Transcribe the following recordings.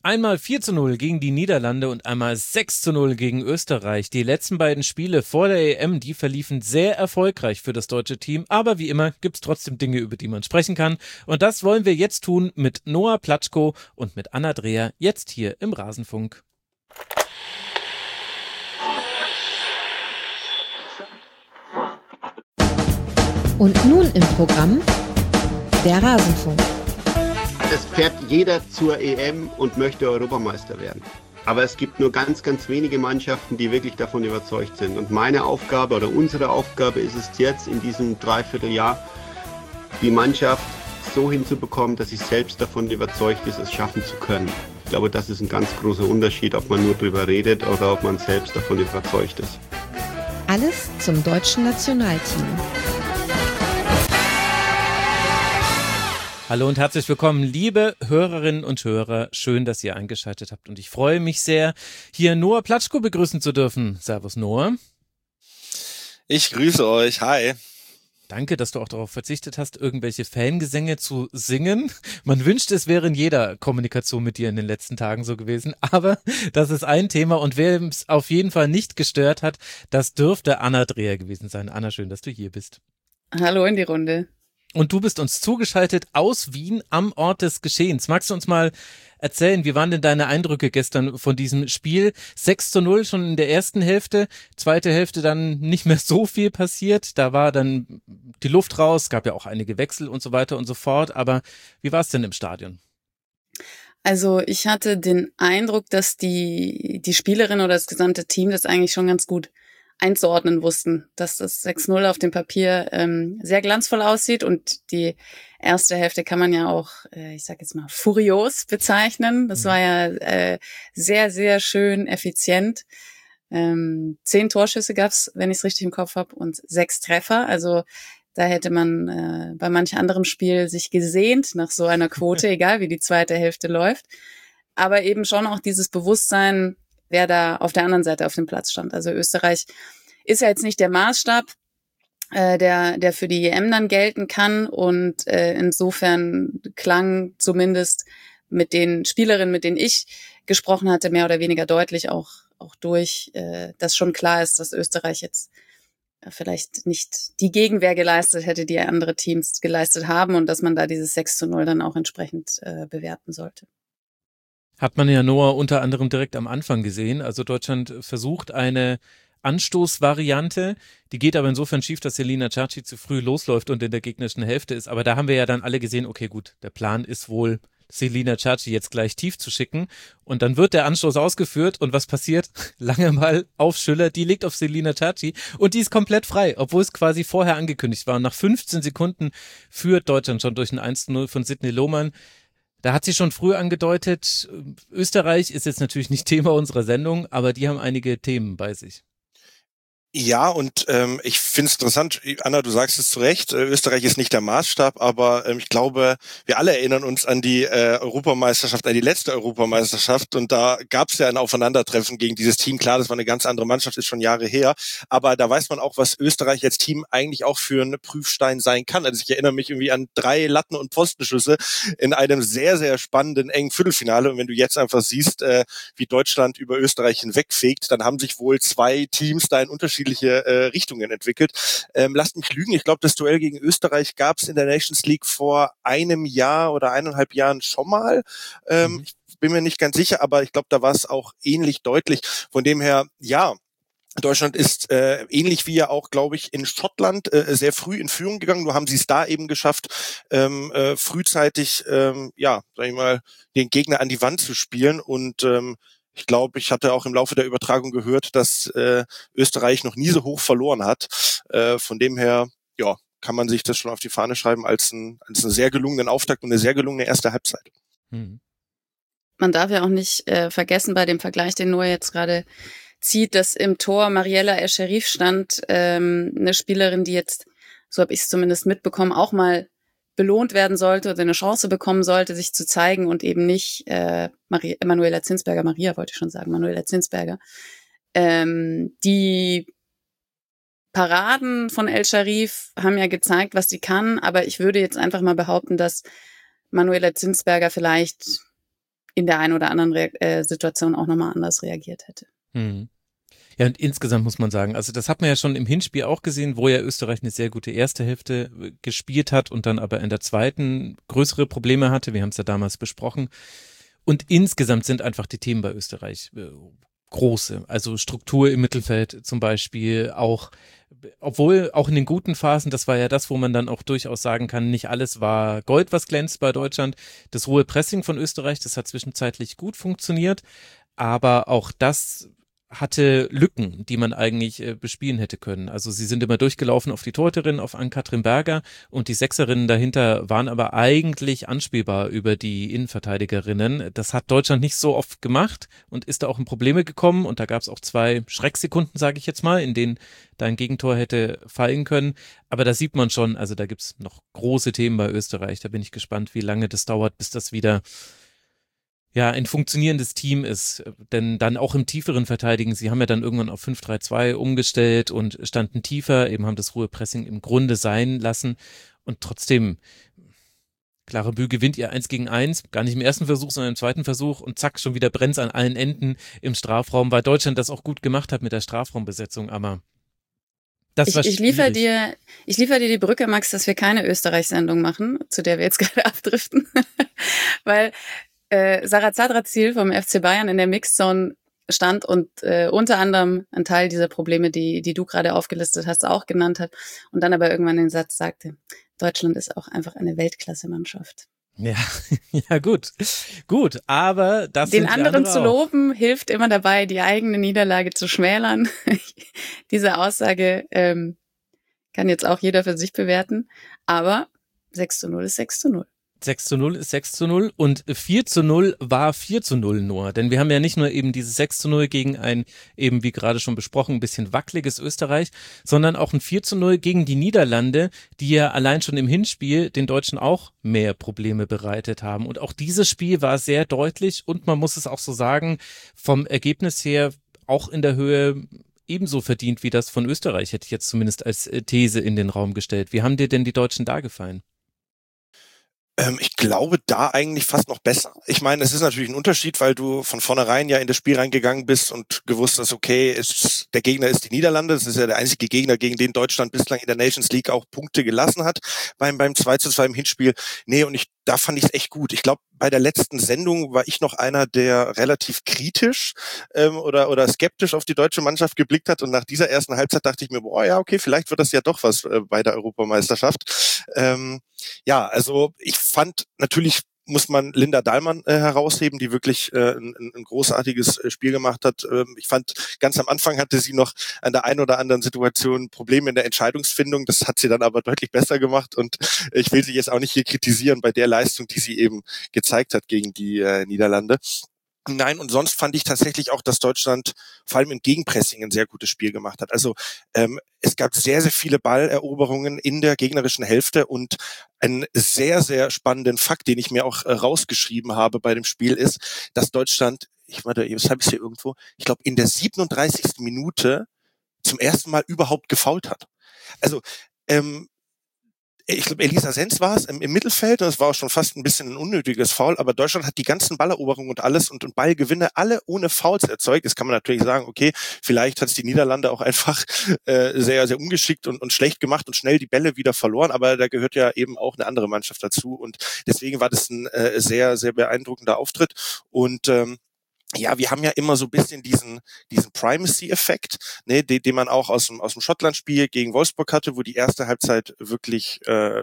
Einmal 4:0 gegen die Niederlande und einmal 6:0 gegen Österreich. Die letzten beiden Spiele vor der EM, die verliefen sehr erfolgreich für das deutsche Team. Aber wie immer gibt's trotzdem Dinge, über die man sprechen kann. Und das wollen wir jetzt tun mit Noah Platschko und mit Anna Dreher, jetzt hier im Rasenfunk. Und nun im Programm der Rasenfunk. Es fährt jeder zur EM und möchte Europameister werden. Aber es gibt nur ganz, ganz wenige Mannschaften, die wirklich davon überzeugt sind. Und meine Aufgabe oder unsere Aufgabe ist es jetzt in diesem Dreivierteljahr, die Mannschaft so hinzubekommen, dass sie selbst davon überzeugt ist, es schaffen zu können. Ich glaube, das ist ein ganz großer Unterschied, ob man nur drüber redet oder ob man selbst davon überzeugt ist. Alles zum deutschen Nationalteam. Hallo und herzlich willkommen, liebe Hörerinnen und Hörer. Schön, dass ihr eingeschaltet habt und ich freue mich sehr, hier Noah Platschko begrüßen zu dürfen. Servus Noah. Ich grüße euch, hi. Danke, dass du auch darauf verzichtet hast, irgendwelche Fangesänge zu singen. Man wünscht, es wäre in jeder Kommunikation mit dir in den letzten Tagen so gewesen, aber das ist ein Thema und wer es auf jeden Fall nicht gestört hat, das dürfte Anna Dreher gewesen sein. Anna, schön, dass du hier bist. Hallo in die Runde. Und du bist uns zugeschaltet aus Wien am Ort des Geschehens. Magst du uns mal erzählen, wie waren denn deine Eindrücke gestern von diesem Spiel? 6:0 schon in der ersten Hälfte, zweite Hälfte dann nicht mehr so viel passiert. Da war dann die Luft raus, gab ja auch einige Wechsel und so weiter und so fort. Aber wie war es denn im Stadion? Also ich hatte den Eindruck, dass die Spielerin oder das gesamte Team das eigentlich schon ganz gut einzuordnen wussten, dass das 6:0 auf dem Papier sehr glanzvoll aussieht und die erste Hälfte kann man ja auch, ich sag jetzt mal, furios bezeichnen. Das war ja sehr, sehr schön effizient. 10 Torschüsse gab's, wenn ich es richtig im Kopf habe, und 6 Treffer. Also da hätte man bei manch anderem Spiel sich gesehnt nach so einer Quote, egal wie die zweite Hälfte läuft. Aber eben schon auch dieses Bewusstsein, wer da auf der anderen Seite auf dem Platz stand. Also Österreich ist ja jetzt nicht der Maßstab, der für die EM dann gelten kann. Und insofern klang zumindest mit den Spielerinnen, mit denen ich gesprochen hatte, mehr oder weniger deutlich auch durch, dass schon klar ist, dass Österreich jetzt vielleicht nicht die Gegenwehr geleistet hätte, die andere Teams geleistet haben und dass man da dieses 6:0 dann auch entsprechend bewerten sollte. Hat man ja Noah unter anderem direkt am Anfang gesehen. Also Deutschland versucht eine Anstoßvariante, die geht aber insofern schief, dass Selina Cerci zu früh losläuft und in der gegnerischen Hälfte ist. Aber da haben wir ja dann alle gesehen, okay gut, der Plan ist wohl, Selina Cerci jetzt gleich tief zu schicken. Und dann wird der Anstoß ausgeführt und was passiert? Lange Ball auf Schüller, die liegt auf Selina Cerci und die ist komplett frei, obwohl es quasi vorher angekündigt war. Und nach 15 Sekunden führt Deutschland schon durch ein 1:0 von Sidney Lohmann. Da hat sie schon früh angedeutet, Österreich ist jetzt natürlich nicht Thema unserer Sendung, aber die haben einige Themen bei sich. Ja, und ich finde es interessant, Anna, du sagst es zu Recht, Österreich ist nicht der Maßstab, aber ich glaube, wir alle erinnern uns an die Europameisterschaft, an die letzte Europameisterschaft, und da gab es ja ein Aufeinandertreffen gegen dieses Team. Klar, das war eine ganz andere Mannschaft, ist schon Jahre her, aber da weiß man auch, was Österreich als Team eigentlich auch für einen Prüfstein sein kann. Also ich erinnere mich irgendwie an 3 Latten- und Pfostenschüsse in einem sehr, sehr spannenden, engen Viertelfinale, und wenn du jetzt einfach siehst, wie Deutschland über Österreich hinwegfegt, dann haben sich wohl 2 Teams da in unterschiedliche Richtungen entwickelt. Lasst mich lügen, ich glaube, das Duell gegen Österreich gab es in der Nations League vor einem Jahr oder 1,5 Jahren schon mal. Ich bin mir nicht ganz sicher, aber ich glaube, da war es auch ähnlich deutlich. Von dem her, ja, Deutschland ist ähnlich wie ja auch, glaube ich, in Schottland sehr früh in Führung gegangen. Nur haben sie es da eben geschafft, frühzeitig, ja, sag ich mal, den Gegner an die Wand zu spielen. Und ich glaube, ich hatte auch im Laufe der Übertragung gehört, dass Österreich noch nie so hoch verloren hat. Von dem her, ja, kann man sich das schon auf die Fahne schreiben als einen sehr gelungenen Auftakt und eine sehr gelungene erste Halbzeit. Man darf ja auch nicht vergessen bei dem Vergleich, den Noah jetzt gerade zieht, dass im Tor Mariella El-Sherif stand, eine Spielerin, die jetzt, so habe ich es zumindest mitbekommen, auch mal belohnt werden sollte oder eine Chance bekommen sollte, sich zu zeigen und eben nicht Manuela Zinsberger, die Paraden von El-Sherif haben ja gezeigt, was sie kann, aber ich würde jetzt einfach mal behaupten, dass Manuela Zinsberger vielleicht in der einen oder anderen Situation auch nochmal anders reagiert hätte. Ja, und insgesamt muss man sagen, also das hat man ja schon im Hinspiel auch gesehen, wo ja Österreich eine sehr gute erste Hälfte gespielt hat und dann aber in der zweiten größere Probleme hatte. Wir haben es ja damals besprochen. Und insgesamt sind einfach die Themen bei Österreich große. Also Struktur im Mittelfeld zum Beispiel auch, obwohl auch in den guten Phasen, das war ja das, wo man dann auch durchaus sagen kann, nicht alles war Gold, was glänzt bei Deutschland. Das hohe Pressing von Österreich, das hat zwischenzeitlich gut funktioniert, aber auch das hatte Lücken, die man eigentlich bespielen hätte können. Also sie sind immer durchgelaufen auf die Torhüterin, auf Ann-Kathrin Berger und die Sechserinnen dahinter waren aber eigentlich anspielbar über die Innenverteidigerinnen. Das hat Deutschland nicht so oft gemacht und ist da auch in Probleme gekommen und da gab es auch 2 Schrecksekunden, sage ich jetzt mal, in denen da ein Gegentor hätte fallen können. Aber da sieht man schon, also da gibt's noch große Themen bei Österreich. Da bin ich gespannt, wie lange das dauert, bis das wieder ein funktionierendes Team ist, denn dann auch im tieferen Verteidigen, sie haben ja dann irgendwann auf 5-3-2 umgestellt und standen tiefer, eben haben das hohe Pressing im Grunde sein lassen und trotzdem, Clara Bühl gewinnt ihr 1-gegen-1, gar nicht im ersten Versuch, sondern im zweiten Versuch und zack, schon wieder brennt's an allen Enden im Strafraum, weil Deutschland das auch gut gemacht hat mit der Strafraumbesetzung, aber das war ich liefere dir die Brücke, Max, dass wir keine Österreich-Sendung machen, zu der wir jetzt gerade abdriften, weil Sarah Zadrazil vom FC Bayern in der Mixzone stand und unter anderem einen Teil dieser Probleme, die du gerade aufgelistet hast, auch genannt hat und dann aber irgendwann den Satz sagte, Deutschland ist auch einfach eine Weltklasse-Mannschaft. Ja, ja gut, aber das den anderen zu loben hilft immer dabei, die eigene Niederlage zu schmälern. Diese Aussage kann jetzt auch jeder für sich bewerten, aber 6:0 ist 6:0. 6:0 ist 6:0 und 4:0 war 4:0 nur, denn wir haben ja nicht nur eben dieses 6:0 gegen ein, eben wie gerade schon besprochen, ein bisschen wackeliges Österreich, sondern auch ein 4:0 gegen die Niederlande, die ja allein schon im Hinspiel den Deutschen auch mehr Probleme bereitet haben und auch dieses Spiel war sehr deutlich und man muss es auch so sagen, vom Ergebnis her auch in der Höhe ebenso verdient wie das von Österreich, hätte ich jetzt zumindest als These in den Raum gestellt. Wie haben dir denn die Deutschen da gefallen? Ich glaube, da eigentlich fast noch besser. Ich meine, es ist natürlich ein Unterschied, weil du von vornherein ja in das Spiel reingegangen bist und gewusst hast, okay, der Gegner ist die Niederlande. Das ist ja der einzige Gegner, gegen den Deutschland bislang in der Nations League auch Punkte gelassen hat beim 2:2 im Hinspiel. Nee, und da fand ich es echt gut. Ich glaube, bei der letzten Sendung war ich noch einer, der relativ kritisch oder skeptisch auf die deutsche Mannschaft geblickt hat. Und nach dieser ersten Halbzeit dachte ich mir, boah, ja, okay, vielleicht wird das ja doch was bei der Europameisterschaft. Ja, also ich fand, natürlich muss man Linda Dahlmann herausheben, die wirklich ein großartiges Spiel gemacht hat. Ich fand, ganz am Anfang hatte sie noch an der einen oder anderen Situation Probleme in der Entscheidungsfindung. Das hat sie dann aber deutlich besser gemacht und ich will sie jetzt auch nicht hier kritisieren bei der Leistung, die sie eben gezeigt hat gegen die Niederlande. Nein, und sonst fand ich tatsächlich auch, dass Deutschland vor allem im Gegenpressing ein sehr gutes Spiel gemacht hat. Also es gab sehr, sehr viele Balleroberungen in der gegnerischen Hälfte und einen sehr, sehr spannenden Fakt, den ich mir auch rausgeschrieben habe bei dem Spiel ist, dass Deutschland, jetzt habe ich es hier irgendwo, ich glaube in der 37. Minute zum ersten Mal überhaupt gefoult hat. Also ich glaube, Elisa Sens war es im Mittelfeld und es war auch schon fast ein bisschen ein unnötiges Foul, aber Deutschland hat die ganzen Balleroberungen und alles und Ballgewinne alle ohne Fouls erzeugt. Jetzt kann man natürlich sagen, okay, vielleicht hat es die Niederlande auch einfach sehr, sehr ungeschickt und schlecht gemacht und schnell die Bälle wieder verloren, aber da gehört ja eben auch eine andere Mannschaft dazu und deswegen war das ein sehr, sehr beeindruckender Auftritt und ja, wir haben ja immer so ein bisschen diesen Primacy-Effekt, ne, den man auch aus dem Schottland-Spiel gegen Wolfsburg hatte, wo die erste Halbzeit wirklich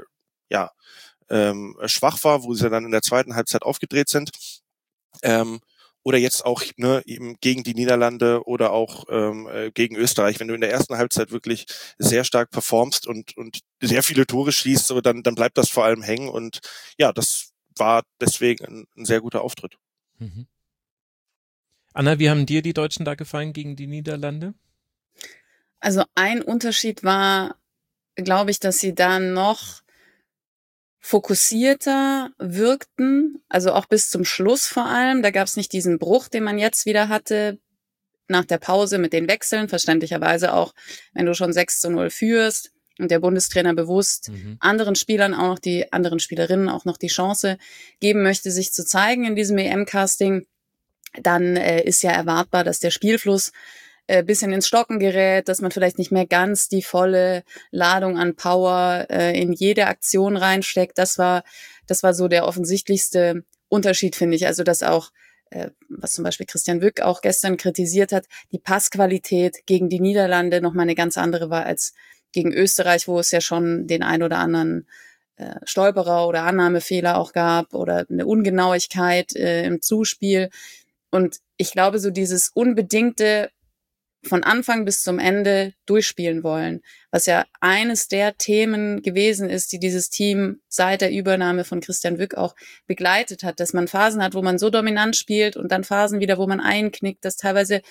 schwach war, wo sie dann in der zweiten Halbzeit aufgedreht sind. Oder jetzt auch eben gegen die Niederlande oder auch gegen Österreich. Wenn du in der ersten Halbzeit wirklich sehr stark performst und sehr viele Tore schießt, so, dann bleibt das vor allem hängen. Und ja, das war deswegen ein sehr guter Auftritt. Mhm. Anna, wie haben dir die Deutschen da gefallen gegen die Niederlande? Also ein Unterschied war, glaube ich, dass sie da noch fokussierter wirkten, also auch bis zum Schluss vor allem. Da gab es nicht diesen Bruch, den man jetzt wieder hatte nach der Pause mit den Wechseln, verständlicherweise auch, wenn du schon 6:0 führst, und der Bundestrainer bewusst anderen Spielerinnen auch noch die Chance geben möchte, sich zu zeigen in diesem EM-Casting, dann ist ja erwartbar, dass der Spielfluss bisschen ins Stocken gerät, dass man vielleicht nicht mehr ganz die volle Ladung an Power in jede Aktion reinsteckt. Das war so der offensichtlichste Unterschied, finde ich. Also dass auch, was zum Beispiel Christian Wück auch gestern kritisiert hat, die Passqualität gegen die Niederlande nochmal eine ganz andere war als gegen Österreich, wo es ja schon den ein oder anderen Stolperer oder Annahmefehler auch gab oder eine Ungenauigkeit im Zuspiel. Und ich glaube, so dieses unbedingte von Anfang bis zum Ende durchspielen wollen, was ja eines der Themen gewesen ist, die dieses Team seit der Übernahme von Christian Wück auch begleitet hat, dass man Phasen hat, wo man so dominant spielt und dann Phasen wieder, wo man einknickt, dass teilweise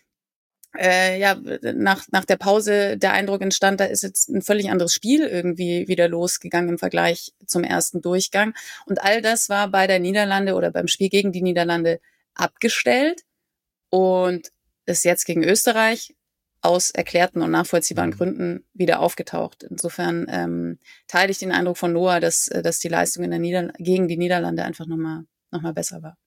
nach der Pause der Eindruck entstand, da ist jetzt ein völlig anderes Spiel irgendwie wieder losgegangen im Vergleich zum ersten Durchgang. Und all das war bei der Niederlande oder beim Spiel gegen die Niederlande abgestellt und ist jetzt gegen Österreich aus erklärten und nachvollziehbaren Gründen wieder aufgetaucht. Insofern teile ich den Eindruck von Noah, dass die Leistung gegen die Niederlande einfach nochmal besser war.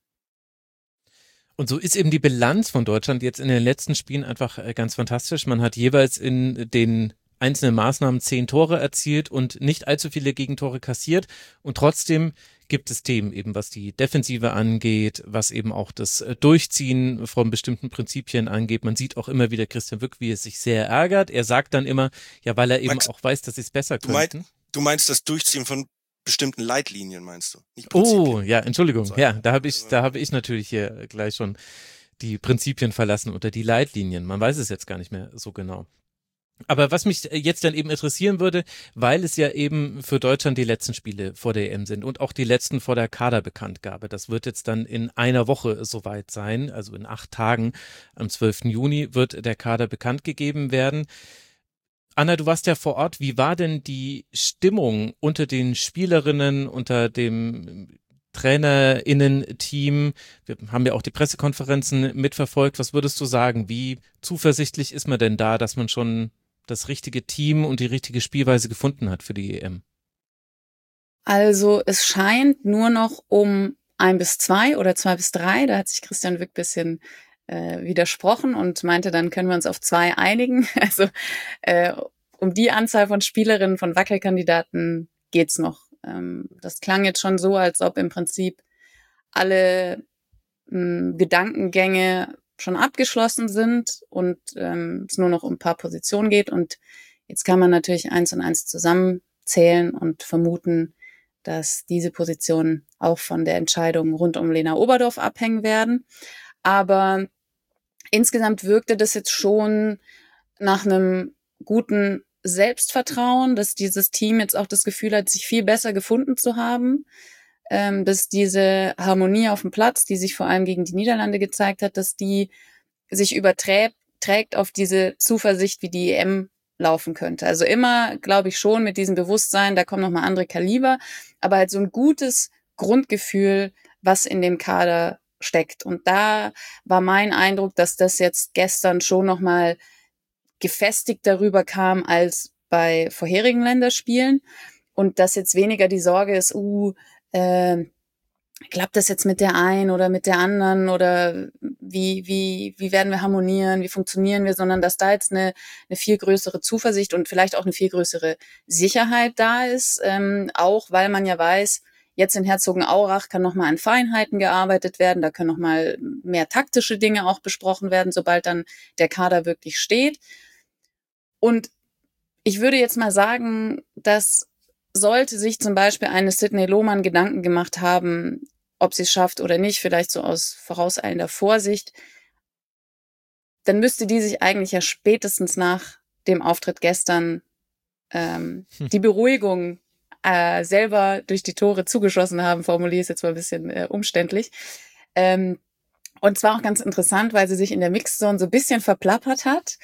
Und so ist eben die Bilanz von Deutschland jetzt in den letzten Spielen einfach ganz fantastisch. Man hat jeweils in den einzelnen Maßnahmen 10 Tore erzielt und nicht allzu viele Gegentore kassiert. Und trotzdem gibt es Themen eben, was die Defensive angeht, was eben auch das Durchziehen von bestimmten Prinzipien angeht. Man sieht auch immer wieder Christian Wück, wie er sich sehr ärgert. Er sagt dann immer, ja, weil er eben auch weiß, dass sie es besser könnten. Du meinst das Durchziehen von bestimmten Leitlinien, meinst du? Nicht Prinzipien. Oh, ja, Entschuldigung. Ja, da habe ich natürlich hier gleich schon die Prinzipien verlassen oder die Leitlinien. Man weiß es jetzt gar nicht mehr so genau. Aber was mich jetzt dann eben interessieren würde, weil es ja eben für Deutschland die letzten Spiele vor der EM sind und auch die letzten vor der Kaderbekanntgabe. Das wird jetzt dann in einer Woche soweit sein, also in 8 Tagen. Am 12. Juni wird der Kader bekannt gegeben werden. Anna, du warst ja vor Ort. Wie war denn die Stimmung unter den Spielerinnen, unter dem TrainerInnen-Team? Wir haben ja auch die Pressekonferenzen mitverfolgt. Was würdest du sagen? Wie zuversichtlich ist man denn da, dass man schon das richtige Team und die richtige Spielweise gefunden hat für die EM? Also es scheint nur noch um 1 bis 2 oder 2 bis 3, da hat sich Christian Wück ein bisschen widersprochen und meinte, dann können wir uns auf 2 einigen. Also um die Anzahl von Spielerinnen, von Wackelkandidaten geht's noch. Das klang jetzt schon so, als ob im Prinzip alle Gedankengänge schon abgeschlossen sind und es nur noch um ein paar Positionen geht. Und jetzt kann man natürlich 1 und 1 zusammenzählen und vermuten, dass diese Positionen auch von der Entscheidung rund um Lena Oberdorf abhängen werden. Aber insgesamt wirkte das jetzt schon nach einem guten Selbstvertrauen, dass dieses Team jetzt auch das Gefühl hat, sich viel besser gefunden zu haben, dass diese Harmonie auf dem Platz, die sich vor allem gegen die Niederlande gezeigt hat, dass die sich überträgt auf diese Zuversicht, wie die EM laufen könnte. Also immer, glaube ich, schon mit diesem Bewusstsein, da kommen nochmal andere Kaliber, aber halt so ein gutes Grundgefühl, was in dem Kader steckt. Und da war mein Eindruck, dass das jetzt gestern schon nochmal gefestigt darüber kam als bei vorherigen Länderspielen und dass jetzt weniger die Sorge ist, klappt das jetzt mit der einen oder mit der anderen oder wie werden wir harmonieren, wie funktionieren wir, sondern dass da jetzt eine viel größere Zuversicht und vielleicht auch eine viel größere Sicherheit da ist, auch weil man ja weiß, jetzt in Herzogenaurach kann nochmal an Feinheiten gearbeitet werden, da können nochmal mehr taktische Dinge auch besprochen werden, sobald dann der Kader wirklich steht. Und ich würde jetzt mal sagen, dass sollte sich zum Beispiel eine Sydney Lohmann Gedanken gemacht haben, ob sie es schafft oder nicht, vielleicht so aus vorauseilender Vorsicht, dann müsste die sich eigentlich ja spätestens nach dem Auftritt gestern die Beruhigung selber durch die Tore zugeschossen haben, formuliere es jetzt mal ein bisschen umständlich. Und zwar auch ganz interessant, weil sie sich in der Mixzone so ein bisschen verplappert hat.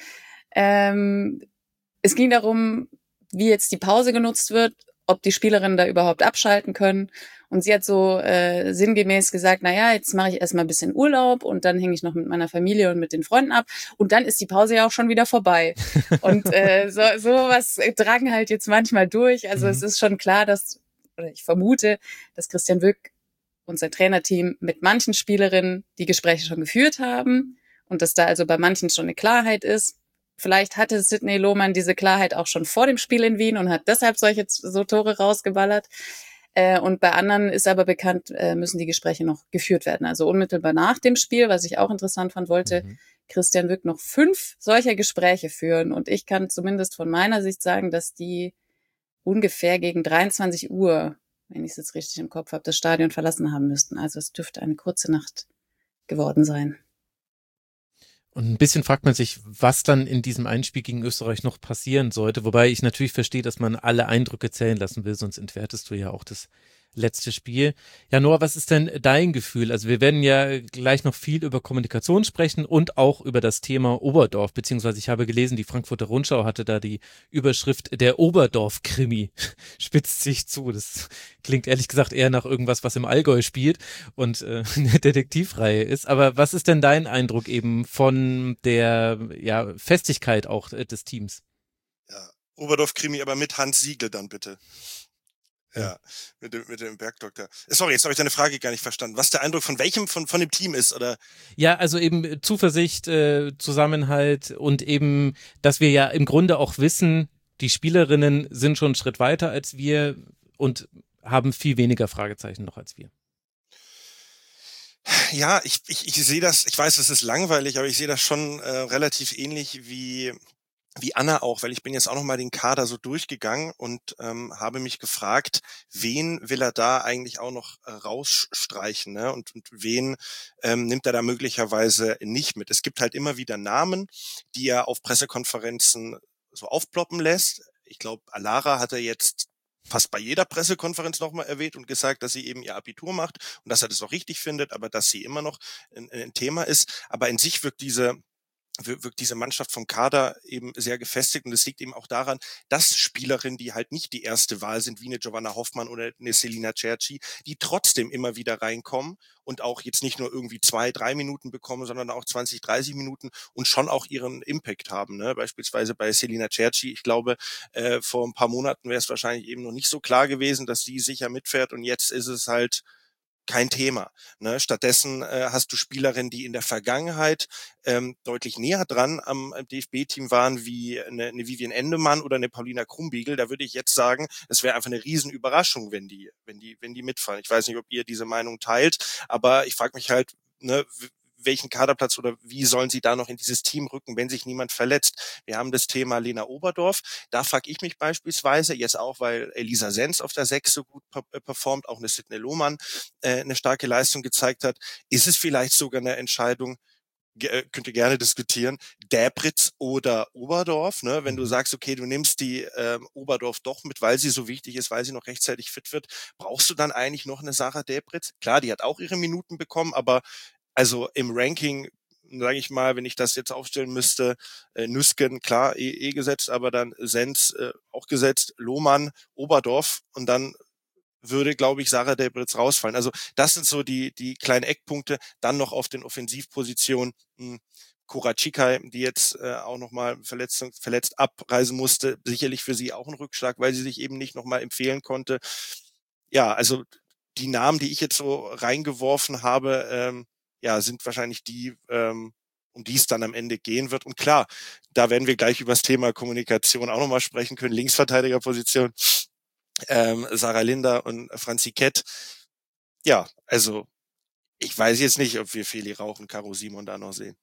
Es ging darum, wie jetzt die Pause genutzt wird, ob die Spielerinnen da überhaupt abschalten können. Und sie hat so sinngemäß gesagt, naja, jetzt mache ich erstmal ein bisschen Urlaub und dann hänge ich noch mit meiner Familie und mit den Freunden ab und dann ist die Pause ja auch schon wieder vorbei. Und sowas tragen halt jetzt manchmal durch. Also es ist schon klar, oder ich vermute, dass Christian Wück und sein Trainerteam mit manchen Spielerinnen die Gespräche schon geführt haben und dass da also bei manchen schon eine Klarheit ist. Vielleicht hatte Sydney Lohmann diese Klarheit auch schon vor dem Spiel in Wien und hat deshalb so Tore rausgeballert. Und bei anderen ist aber bekannt, müssen die Gespräche noch geführt werden. Also unmittelbar nach dem Spiel, was ich auch interessant fand, wollte Christian Wück noch 5 solcher Gespräche führen. Und ich kann zumindest von meiner Sicht sagen, dass die ungefähr gegen 23 Uhr, wenn ich es jetzt richtig im Kopf habe, das Stadion verlassen haben müssten. Also es dürfte eine kurze Nacht geworden sein. Und ein bisschen fragt man sich, was dann in diesem Einspiel gegen Österreich noch passieren sollte. Wobei ich natürlich verstehe, dass man alle Eindrücke zählen lassen will, sonst entwertest du ja auch das letzte Spiel. Ja, Noah, was ist denn dein Gefühl? Also wir werden ja gleich noch viel über Kommunikation sprechen und auch über das Thema Oberdorf, beziehungsweise ich habe gelesen, die Frankfurter Rundschau hatte da die Überschrift "Der Oberdorf-Krimi" spitzt sich zu. Das klingt ehrlich gesagt eher nach irgendwas, was im Allgäu spielt und eine Detektivreihe ist. Aber was ist denn dein Eindruck eben von der Festigkeit auch des Teams? Ja, Oberdorf-Krimi, aber mit Hans Siegel dann bitte. Ja, mit dem Bergdoktor. Sorry, jetzt habe ich deine Frage gar nicht verstanden. Was der Eindruck von welchem von dem Team ist, oder? Ja, also eben Zuversicht, Zusammenhalt und eben, dass wir ja im Grunde auch wissen, die Spielerinnen sind schon einen Schritt weiter als wir und haben viel weniger Fragezeichen noch als wir. Ja, ich sehe das, ich weiß, es ist langweilig, aber ich sehe das schon relativ ähnlich wie Anna auch, weil ich bin jetzt auch noch mal den Kader so durchgegangen und habe mich gefragt, wen will er da eigentlich auch noch rausstreichen, ne? Und wen nimmt er da möglicherweise nicht mit? Es gibt halt immer wieder Namen, die er auf Pressekonferenzen so aufploppen lässt. Ich glaube, Alara hat er jetzt fast bei jeder Pressekonferenz nochmal erwähnt und gesagt, dass sie eben ihr Abitur macht und dass er das auch richtig findet, aber dass sie immer noch ein Thema ist. Aber in sich wirkt diese Mannschaft vom Kader eben sehr gefestigt und es liegt eben auch daran, dass Spielerinnen, die halt nicht die erste Wahl sind, wie eine Giovanna Hoffmann oder eine Selina Cerci, die trotzdem immer wieder reinkommen und auch jetzt nicht nur irgendwie 2-3 Minuten bekommen, sondern auch 20-30 Minuten und schon auch ihren Impact haben, ne? Beispielsweise bei Selina Cerci, ich glaube, vor ein paar Monaten wäre es wahrscheinlich eben noch nicht so klar gewesen, dass sie sicher mitfährt und jetzt ist es halt kein Thema. Ne? Stattdessen hast du Spielerinnen, die in der Vergangenheit deutlich näher dran am DFB-Team waren, wie eine Vivian Endemann oder eine Paulina Krumbiegel. Da würde ich jetzt sagen, es wäre einfach eine Riesenüberraschung, wenn die mitfahren. Ich weiß nicht, ob ihr diese Meinung teilt, aber ich frage mich halt, ne, welchen Kaderplatz oder wie sollen sie da noch in dieses Team rücken, wenn sich niemand verletzt? Wir haben das Thema Lena Oberdorf. Da frage ich mich beispielsweise, jetzt auch, weil Elisa Senz auf der 6 so gut performt, auch eine Sydney Lohmann eine starke Leistung gezeigt hat, ist es vielleicht sogar eine Entscheidung, könnt ihr gerne diskutieren, Däbritz oder Oberdorf, ne? Wenn du sagst, okay, du nimmst die Oberdorf doch mit, weil sie so wichtig ist, weil sie noch rechtzeitig fit wird, brauchst du dann eigentlich noch eine Sarah Däbritz? Klar, die hat auch ihre Minuten bekommen, aber also im Ranking, sage ich mal, wenn ich das jetzt aufstellen müsste, Nüsken, klar, gesetzt, aber dann Senz auch gesetzt, Lohmann, Oberdorf und dann würde, glaube ich, Sarah Däbritz rausfallen. Also das sind so die kleinen Eckpunkte. Dann noch auf den Offensivpositionen Kuracikay, die jetzt auch nochmal verletzt abreisen musste. Sicherlich für sie auch ein Rückschlag, weil sie sich eben nicht nochmal empfehlen konnte. Ja, also die Namen, die ich jetzt so reingeworfen habe, sind wahrscheinlich die, um die es dann am Ende gehen wird. Und klar, da werden wir gleich über das Thema Kommunikation auch nochmal sprechen können. Linksverteidigerposition, Sarah Linder und Franzi Kett. Ja, also ich weiß jetzt nicht, ob wir Feli Rauch und Caro Simon da noch sehen.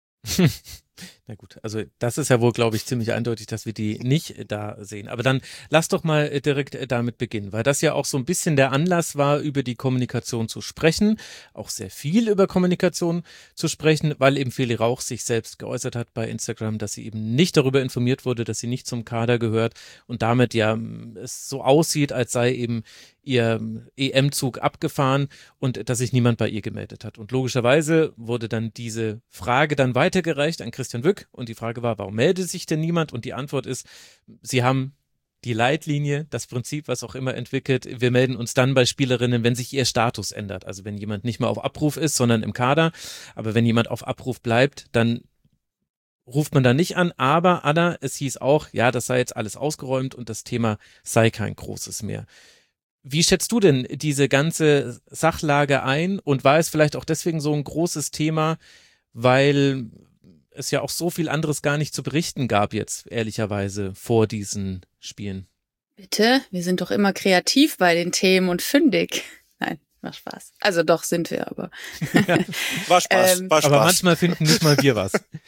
Na gut, also das ist ja wohl, glaube ich, ziemlich eindeutig, dass wir die nicht da sehen. Aber dann lass doch mal direkt damit beginnen, weil das ja auch so ein bisschen der Anlass war, über die Kommunikation zu sprechen, auch sehr viel über Kommunikation zu sprechen, weil eben Feli Rauch sich selbst geäußert hat bei Instagram, dass sie eben nicht darüber informiert wurde, dass sie nicht zum Kader gehört und damit ja es so aussieht, als sei eben ihr EM-Zug abgefahren und dass sich niemand bei ihr gemeldet hat. Und logischerweise wurde dann diese Frage dann weitergereicht an Christian Wück und die Frage war, warum meldet sich denn niemand? Und die Antwort ist, sie haben die Leitlinie, das Prinzip, was auch immer entwickelt. Wir melden uns dann bei Spielerinnen, wenn sich ihr Status ändert. Also wenn jemand nicht mehr auf Abruf ist, sondern im Kader. Aber wenn jemand auf Abruf bleibt, dann ruft man da nicht an. Aber Anna, es hieß auch, ja, das sei jetzt alles ausgeräumt und das Thema sei kein großes mehr. Wie schätzt du denn diese ganze Sachlage ein und war es vielleicht auch deswegen so ein großes Thema, weil es ja auch so viel anderes gar nicht zu berichten gab jetzt, ehrlicherweise, vor diesen Spielen? Bitte? Wir sind doch immer kreativ bei den Themen und fündig. Nein, war Spaß. Also doch sind wir, aber. War Spaß, war Spaß. Aber manchmal finden nicht mal wir was.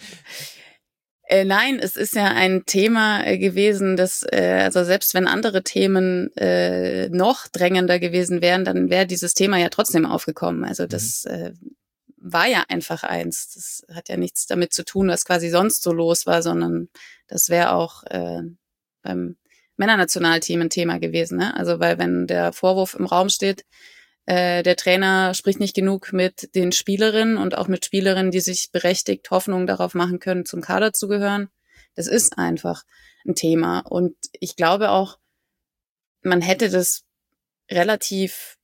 Nein, es ist ja ein Thema gewesen, das, also selbst wenn andere Themen noch drängender gewesen wären, dann wäre dieses Thema ja trotzdem aufgekommen. Also das war ja einfach eins. Das hat ja nichts damit zu tun, was quasi sonst so los war, sondern das wäre auch beim Männernationalteam ein Thema gewesen. Ne? Also weil wenn der Vorwurf im Raum steht, der Trainer spricht nicht genug mit den Spielerinnen und auch mit Spielerinnen, die sich berechtigt Hoffnung darauf machen können, zum Kader zu gehören. Das ist einfach ein Thema. Und ich glaube auch, man hätte das relativ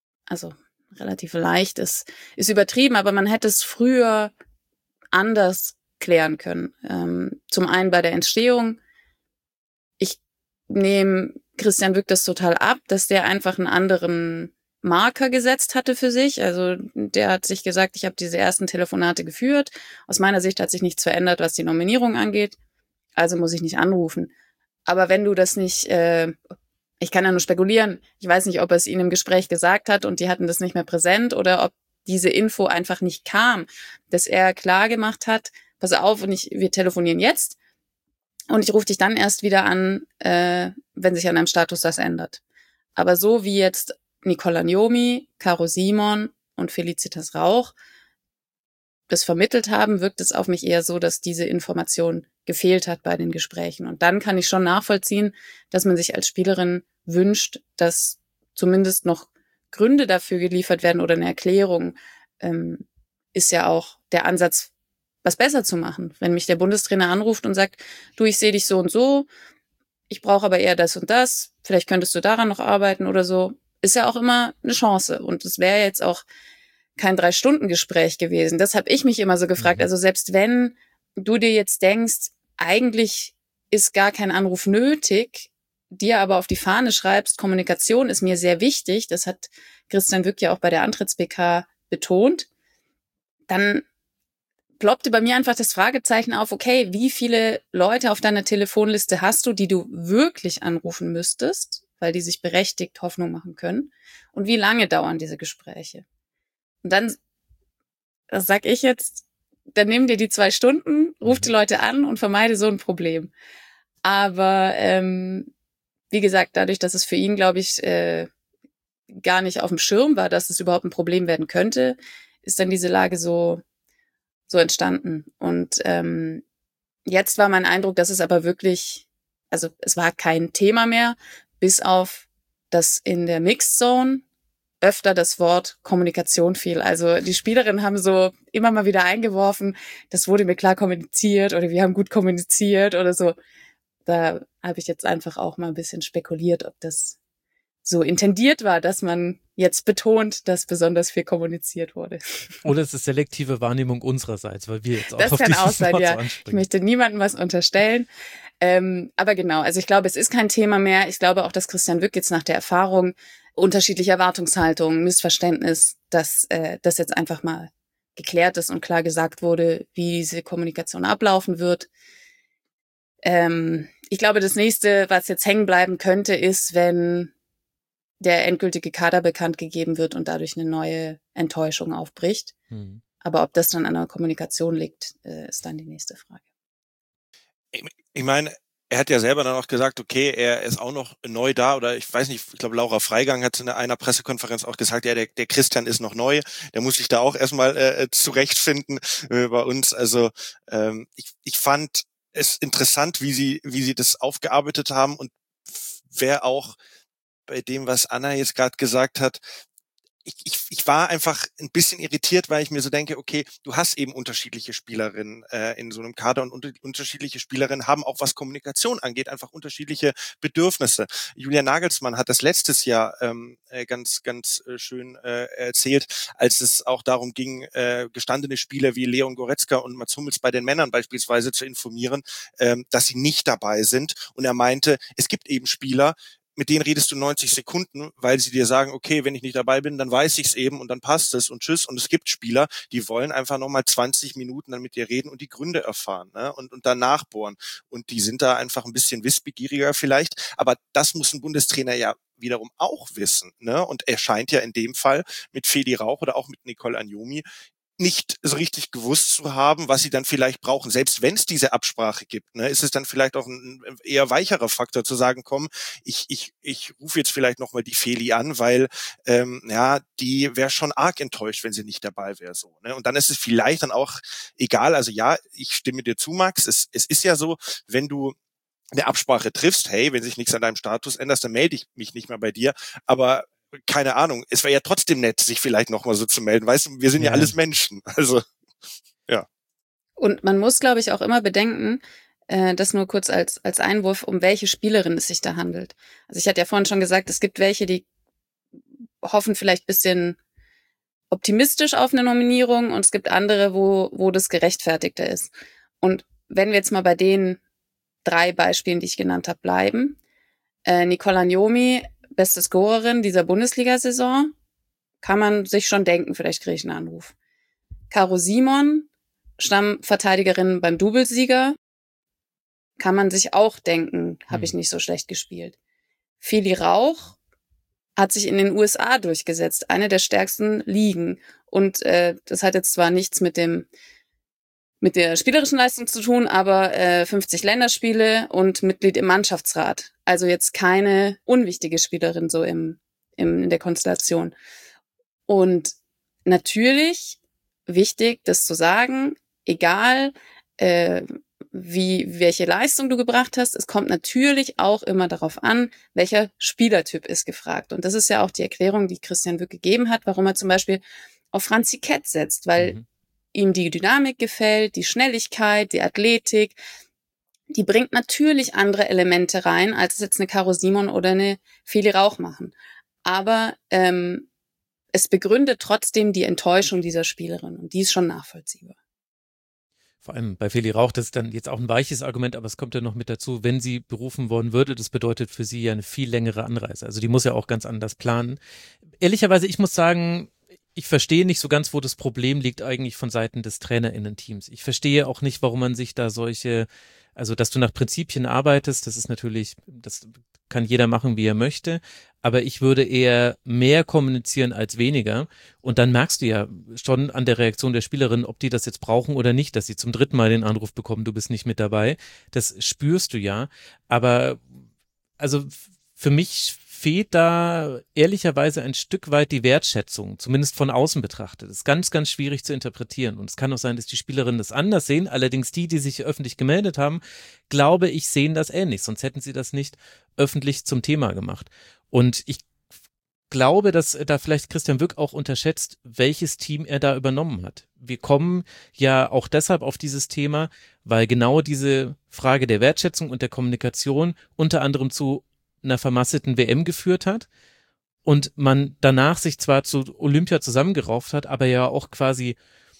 leicht, ist übertrieben, aber man hätte es früher anders klären können. Zum einen bei der Entstehung. Ich nehme Christian Wück das total ab, dass der einfach einen anderen Marker gesetzt hatte für sich. Also der hat sich gesagt, ich habe diese ersten Telefonate geführt. Aus meiner Sicht hat sich nichts verändert, was die Nominierung angeht. Also muss ich nicht anrufen. Aber wenn du das nicht, ich kann ja nur spekulieren, ich weiß nicht, ob er es ihnen im Gespräch gesagt hat und die hatten das nicht mehr präsent oder ob diese Info einfach nicht kam, dass er klar gemacht hat, pass auf, wir telefonieren jetzt und ich rufe dich dann erst wieder an, wenn sich an deinem Status das ändert. Aber so wie jetzt Nicola Njomi, Caro Simon und Felicitas Rauch das vermittelt haben, wirkt es auf mich eher so, dass diese Information gefehlt hat bei den Gesprächen. Und dann kann ich schon nachvollziehen, dass man sich als Spielerin wünscht, dass zumindest noch Gründe dafür geliefert werden oder eine Erklärung. Ist ja auch der Ansatz, was besser zu machen. Wenn mich der Bundestrainer anruft und sagt, du, ich sehe dich so und so, ich brauche aber eher das und das, vielleicht könntest du daran noch arbeiten oder so, ist ja auch immer eine Chance. Und es wäre jetzt auch kein 3-Stunden-Gespräch gewesen. Das habe ich mich immer so gefragt. Also selbst wenn du dir jetzt denkst, eigentlich ist gar kein Anruf nötig, dir aber auf die Fahne schreibst, Kommunikation ist mir sehr wichtig, das hat Christian Wück ja auch bei der Antritts-PK betont, dann ploppte bei mir einfach das Fragezeichen auf, okay, wie viele Leute auf deiner Telefonliste hast du, die du wirklich anrufen müsstest, weil die sich berechtigt Hoffnung machen können? Und wie lange dauern diese Gespräche? Und dann, das sag ich jetzt, dann nimm dir die 2 Stunden, ruf die Leute an und vermeide so ein Problem. Aber wie gesagt, dadurch, dass es für ihn, glaube ich, gar nicht auf dem Schirm war, dass es überhaupt ein Problem werden könnte, ist dann diese Lage so entstanden. Und jetzt war mein Eindruck, dass es aber wirklich, also es war kein Thema mehr, bis auf, dass in der Mixed Zone öfter das Wort Kommunikation fiel. Also die Spielerinnen haben so immer mal wieder eingeworfen, das wurde mir klar kommuniziert oder wir haben gut kommuniziert oder so. Da habe ich jetzt einfach auch mal ein bisschen spekuliert, ob das so intendiert war, dass man jetzt betont, dass besonders viel kommuniziert wurde. Oder es ist selektive Wahrnehmung unsererseits, weil wir jetzt auch das auf kann dieses auch sein, Wort ja. so anspringen. Ich möchte niemandem was unterstellen. Aber genau, also ich glaube, es ist kein Thema mehr. Ich glaube auch, dass Christian Wück jetzt nach der Erfahrung unterschiedliche Erwartungshaltungen, Missverständnis, dass das jetzt einfach mal geklärt ist und klar gesagt wurde, wie diese Kommunikation ablaufen wird. Ich glaube, das nächste, was jetzt hängen bleiben könnte, ist, wenn der endgültige Kader bekannt gegeben wird und dadurch eine neue Enttäuschung aufbricht. Aber ob das dann an der Kommunikation liegt, ist dann die nächste Frage. Ich meine, er hat ja selber dann auch gesagt, okay, er ist auch noch neu da, oder ich weiß nicht, ich glaube, Laura Freigang hat in einer Pressekonferenz auch gesagt, ja, der Christian ist noch neu, der muss sich da auch erstmal zurechtfinden bei uns. Also ich fand es interessant, wie sie das aufgearbeitet haben, und wer auch bei dem, was Anna jetzt gerade gesagt hat, ich war einfach ein bisschen irritiert, weil ich mir so denke, okay, du hast eben unterschiedliche Spielerinnen in so einem Kader und unterschiedliche Spielerinnen haben auch, was Kommunikation angeht, einfach unterschiedliche Bedürfnisse. Julian Nagelsmann hat das letztes Jahr ganz schön erzählt, als es auch darum ging, gestandene Spieler wie Leon Goretzka und Mats Hummels bei den Männern beispielsweise zu informieren, dass sie nicht dabei sind. Und er meinte, es gibt eben Spieler, mit denen redest du 90 Sekunden, weil sie dir sagen, okay, wenn ich nicht dabei bin, dann weiß ich es eben und dann passt es und tschüss. Und es gibt Spieler, die wollen einfach nochmal 20 Minuten dann mit dir reden und die Gründe erfahren, ne? und danach bohren. Und die sind da einfach ein bisschen wissbegieriger vielleicht. Aber das muss ein Bundestrainer ja wiederum auch wissen, ne? Und er scheint ja in dem Fall mit Feli Rauch oder auch mit Nicole Agnomi nicht so richtig gewusst zu haben, was sie dann vielleicht brauchen. Selbst wenn es diese Absprache gibt, ne, ist es dann vielleicht auch ein eher weicherer Faktor zu sagen, komm, ich rufe jetzt vielleicht nochmal die Feli an, weil die wäre schon arg enttäuscht, wenn sie nicht dabei wäre. So, ne? Und dann ist es vielleicht dann auch egal, also ja, ich stimme dir zu, Max, es ist ja so, wenn du eine Absprache triffst, hey, wenn sich nichts an deinem Status ändert, dann melde ich mich nicht mehr bei dir, aber keine Ahnung, es wäre ja trotzdem nett, sich vielleicht nochmal so zu melden. Weißt du, wir sind ja alles Menschen. Also, ja. Und man muss, glaube ich, auch immer bedenken, das nur kurz als Einwurf, um welche Spielerin es sich da handelt. Also ich hatte ja vorhin schon gesagt, es gibt welche, die hoffen vielleicht ein bisschen optimistisch auf eine Nominierung und es gibt andere, wo das gerechtfertigter ist. Und wenn wir jetzt mal bei den 3 Beispielen, die ich genannt habe, bleiben. Nicole Agnomi, beste Scorerin dieser Bundesliga-Saison, kann man sich schon denken, vielleicht kriege ich einen Anruf. Caro Simon, Stammverteidigerin beim Doublesieger, kann man sich auch denken, habe ich nicht so schlecht gespielt. Feli Rauch hat sich in den USA durchgesetzt, eine der stärksten Ligen. Und das hat jetzt zwar nichts mit der spielerischen Leistung zu tun, aber 50 Länderspiele und Mitglied im Mannschaftsrat. Also jetzt keine unwichtige Spielerin so in der Konstellation. Und natürlich wichtig, das zu sagen, egal welche Leistung du gebracht hast, es kommt natürlich auch immer darauf an, welcher Spielertyp ist gefragt. Und das ist ja auch die Erklärung, die Christian Wück gegeben hat, warum er zum Beispiel auf Franzi Kett setzt, weil ihm die Dynamik gefällt, die Schnelligkeit, die Athletik. Die bringt natürlich andere Elemente rein, als es jetzt eine Caro Simon oder eine Feli Rauch machen. Aber es begründet trotzdem die Enttäuschung dieser Spielerin und die ist schon nachvollziehbar. Vor allem bei Feli Rauch, das ist dann jetzt auch ein weiches Argument, aber es kommt ja noch mit dazu, wenn sie berufen worden würde, das bedeutet für sie ja eine viel längere Anreise. Also die muss ja auch ganz anders planen. Ehrlicherweise, ich muss sagen, ich verstehe nicht so ganz, wo das Problem liegt eigentlich von Seiten des TrainerInnen-Teams. Ich verstehe auch nicht, warum man sich da also dass du nach Prinzipien arbeitest, das ist natürlich, das kann jeder machen, wie er möchte, aber ich würde eher mehr kommunizieren als weniger und dann merkst du ja schon an der Reaktion der Spielerin, ob die das jetzt brauchen oder nicht, dass sie zum 3. Mal den Anruf bekommen, du bist nicht mit dabei, das spürst du ja, aber also für mich fehlt da ehrlicherweise ein Stück weit die Wertschätzung, zumindest von außen betrachtet. Das ist ganz, ganz schwierig zu interpretieren. Und es kann auch sein, dass die Spielerinnen das anders sehen. Allerdings die sich öffentlich gemeldet haben, glaube ich, sehen das ähnlich. Sonst hätten sie das nicht öffentlich zum Thema gemacht. Und ich glaube, dass da vielleicht Christian Wück auch unterschätzt, welches Team er da übernommen hat. Wir kommen ja auch deshalb auf dieses Thema, weil genau diese Frage der Wertschätzung und der Kommunikation unter anderem zu einer vermasselten WM geführt hat und man danach sich zwar zu Olympia zusammengerauft hat, aber ja auch quasi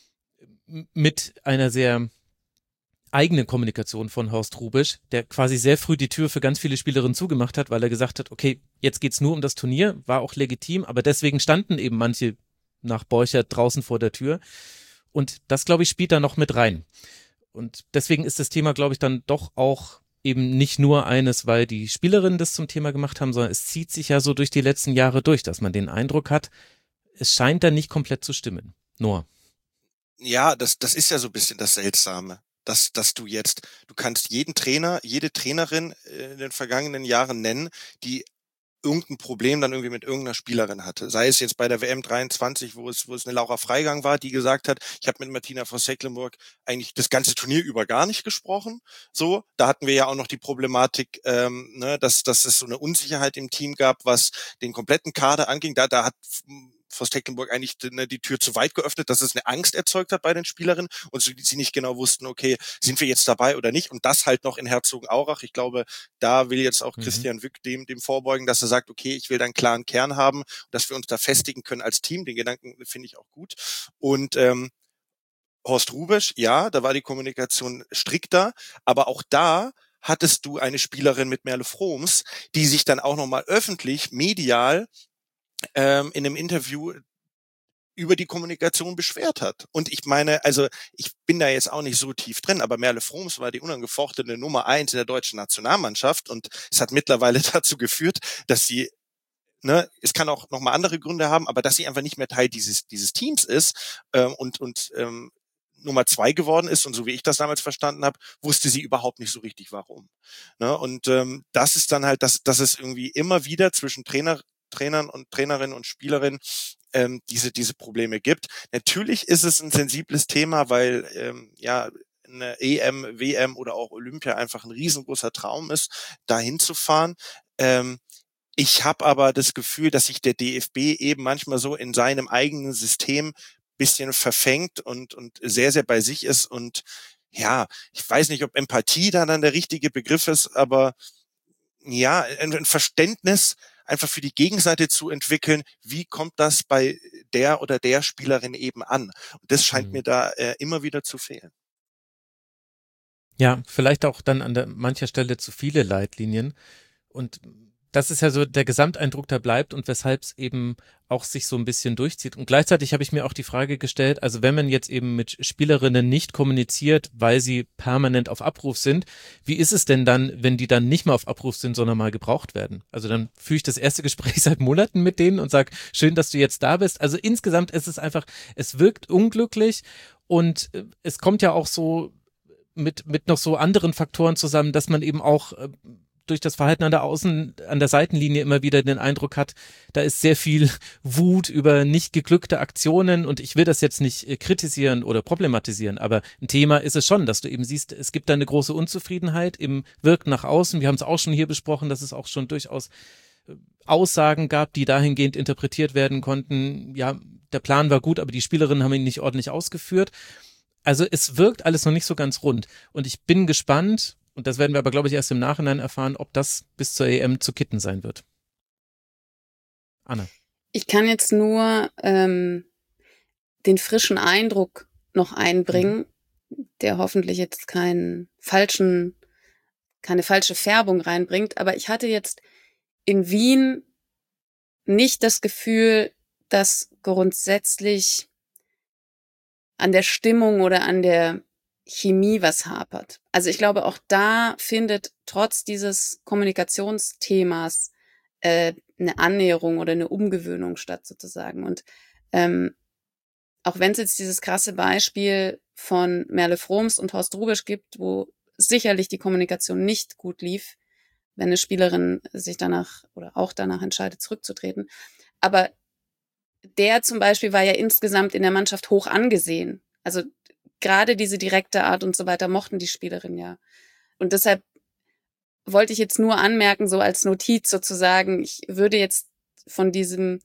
mit einer sehr eigenen Kommunikation von Horst Hrubesch, der quasi sehr früh die Tür für ganz viele Spielerinnen zugemacht hat, weil er gesagt hat, okay, jetzt geht's nur um das Turnier, war auch legitim, aber deswegen standen eben manche nach Borchert draußen vor der Tür und das, glaube ich, spielt da noch mit rein. Und deswegen ist das Thema, glaube ich, dann doch auch eben nicht nur eines, weil die Spielerinnen das zum Thema gemacht haben, sondern es zieht sich ja so durch die letzten Jahre durch, dass man den Eindruck hat, es scheint da nicht komplett zu stimmen. Noah. Ja, das ist ja so ein bisschen das Seltsame, dass du kannst jeden Trainer, jede Trainerin in den vergangenen Jahren nennen, die irgendein Problem dann irgendwie mit irgendeiner Spielerin hatte. Sei es jetzt bei der WM 23, wo es eine Laura Freigang war, die gesagt hat, ich habe mit Martina Voss-Tecklenburg eigentlich das ganze Turnier über gar nicht gesprochen. So, da hatten wir ja auch noch die Problematik, dass es so eine Unsicherheit im Team gab, was den kompletten Kader anging. Da hat Vos Tecklenburg eigentlich die Tür zu weit geöffnet, dass es eine Angst erzeugt hat bei den Spielerinnen und sie nicht genau wussten, okay, sind wir jetzt dabei oder nicht? Und das halt noch in Herzogenaurach. Ich glaube, da will jetzt auch Christian Wück dem vorbeugen, dass er sagt, okay, ich will da einen klaren Kern haben, dass wir uns da festigen können als Team. Den Gedanken finde ich auch gut. Und Horst Hrubesch, ja, da war die Kommunikation strikter, aber auch da hattest du eine Spielerin mit Merle Froms, die sich dann auch nochmal öffentlich, medial in einem Interview über die Kommunikation beschwert hat. Und ich meine, also ich bin da jetzt auch nicht so tief drin, aber Merle Froms war die unangefochtene Nummer 1 in der deutschen Nationalmannschaft und es hat mittlerweile dazu geführt, dass sie es kann auch nochmal andere Gründe haben, aber dass sie einfach nicht mehr Teil dieses Teams ist und Nummer 2 geworden ist und so wie ich das damals verstanden habe, wusste sie überhaupt nicht so richtig warum. Ne? Und das ist dann halt, dass es irgendwie immer wieder zwischen Trainern und Trainerinnen und Spielerinnen diese Probleme gibt. Natürlich ist es ein sensibles Thema, weil eine EM, WM oder auch Olympia einfach ein riesengroßer Traum ist, da hinzufahren. Ich habe aber das Gefühl, dass sich der DFB eben manchmal so in seinem eigenen System bisschen verfängt und sehr, sehr bei sich ist und ja, ich weiß nicht, ob Empathie dann der richtige Begriff ist, aber ja, ein Verständnis einfach für die Gegenseite zu entwickeln, wie kommt das bei der oder der Spielerin eben an? Und das scheint mir da immer wieder zu fehlen. Ja, vielleicht auch dann an mancher Stelle zu viele Leitlinien und das ist ja so der Gesamteindruck, der bleibt und weshalb es eben auch sich so ein bisschen durchzieht. Und gleichzeitig habe ich mir auch die Frage gestellt, also wenn man jetzt eben mit Spielerinnen nicht kommuniziert, weil sie permanent auf Abruf sind, wie ist es denn dann, wenn die dann nicht mehr auf Abruf sind, sondern mal gebraucht werden? Also dann führe ich das erste Gespräch seit Monaten mit denen und sage, schön, dass du jetzt da bist. Also insgesamt ist es einfach, es wirkt unglücklich und es kommt ja auch so mit noch so anderen Faktoren zusammen, dass man eben auch durch das Verhalten an der Seitenlinie immer wieder den Eindruck hat, da ist sehr viel Wut über nicht geglückte Aktionen und ich will das jetzt nicht kritisieren oder problematisieren, aber ein Thema ist es schon, dass du eben siehst, es gibt da eine große Unzufriedenheit im Wirken nach außen. Wir haben es auch schon hier besprochen, dass es auch schon durchaus Aussagen gab, die dahingehend interpretiert werden konnten, ja, der Plan war gut, aber die Spielerinnen haben ihn nicht ordentlich ausgeführt. Also es wirkt alles noch nicht so ganz rund und ich bin gespannt, und das werden wir aber, glaube ich, erst im Nachhinein erfahren, ob das bis zur EM zu kitten sein wird. Anna. Ich kann jetzt nur den frischen Eindruck noch einbringen, der hoffentlich jetzt keine falsche Färbung reinbringt. Aber ich hatte jetzt in Wien nicht das Gefühl, dass grundsätzlich an der Stimmung oder an der Chemie was hapert. Also ich glaube, auch da findet trotz dieses Kommunikationsthemas eine Annäherung oder eine Umgewöhnung statt sozusagen. Und auch wenn es jetzt dieses krasse Beispiel von Merle Froms und Horst Hrubesch gibt, wo sicherlich die Kommunikation nicht gut lief, wenn eine Spielerin sich danach oder auch danach entscheidet, zurückzutreten. Aber der zum Beispiel war ja insgesamt in der Mannschaft hoch angesehen. Also gerade diese direkte Art und so weiter mochten die Spielerinnen ja. Und deshalb wollte ich jetzt nur anmerken, so als Notiz sozusagen, ich würde jetzt von diesem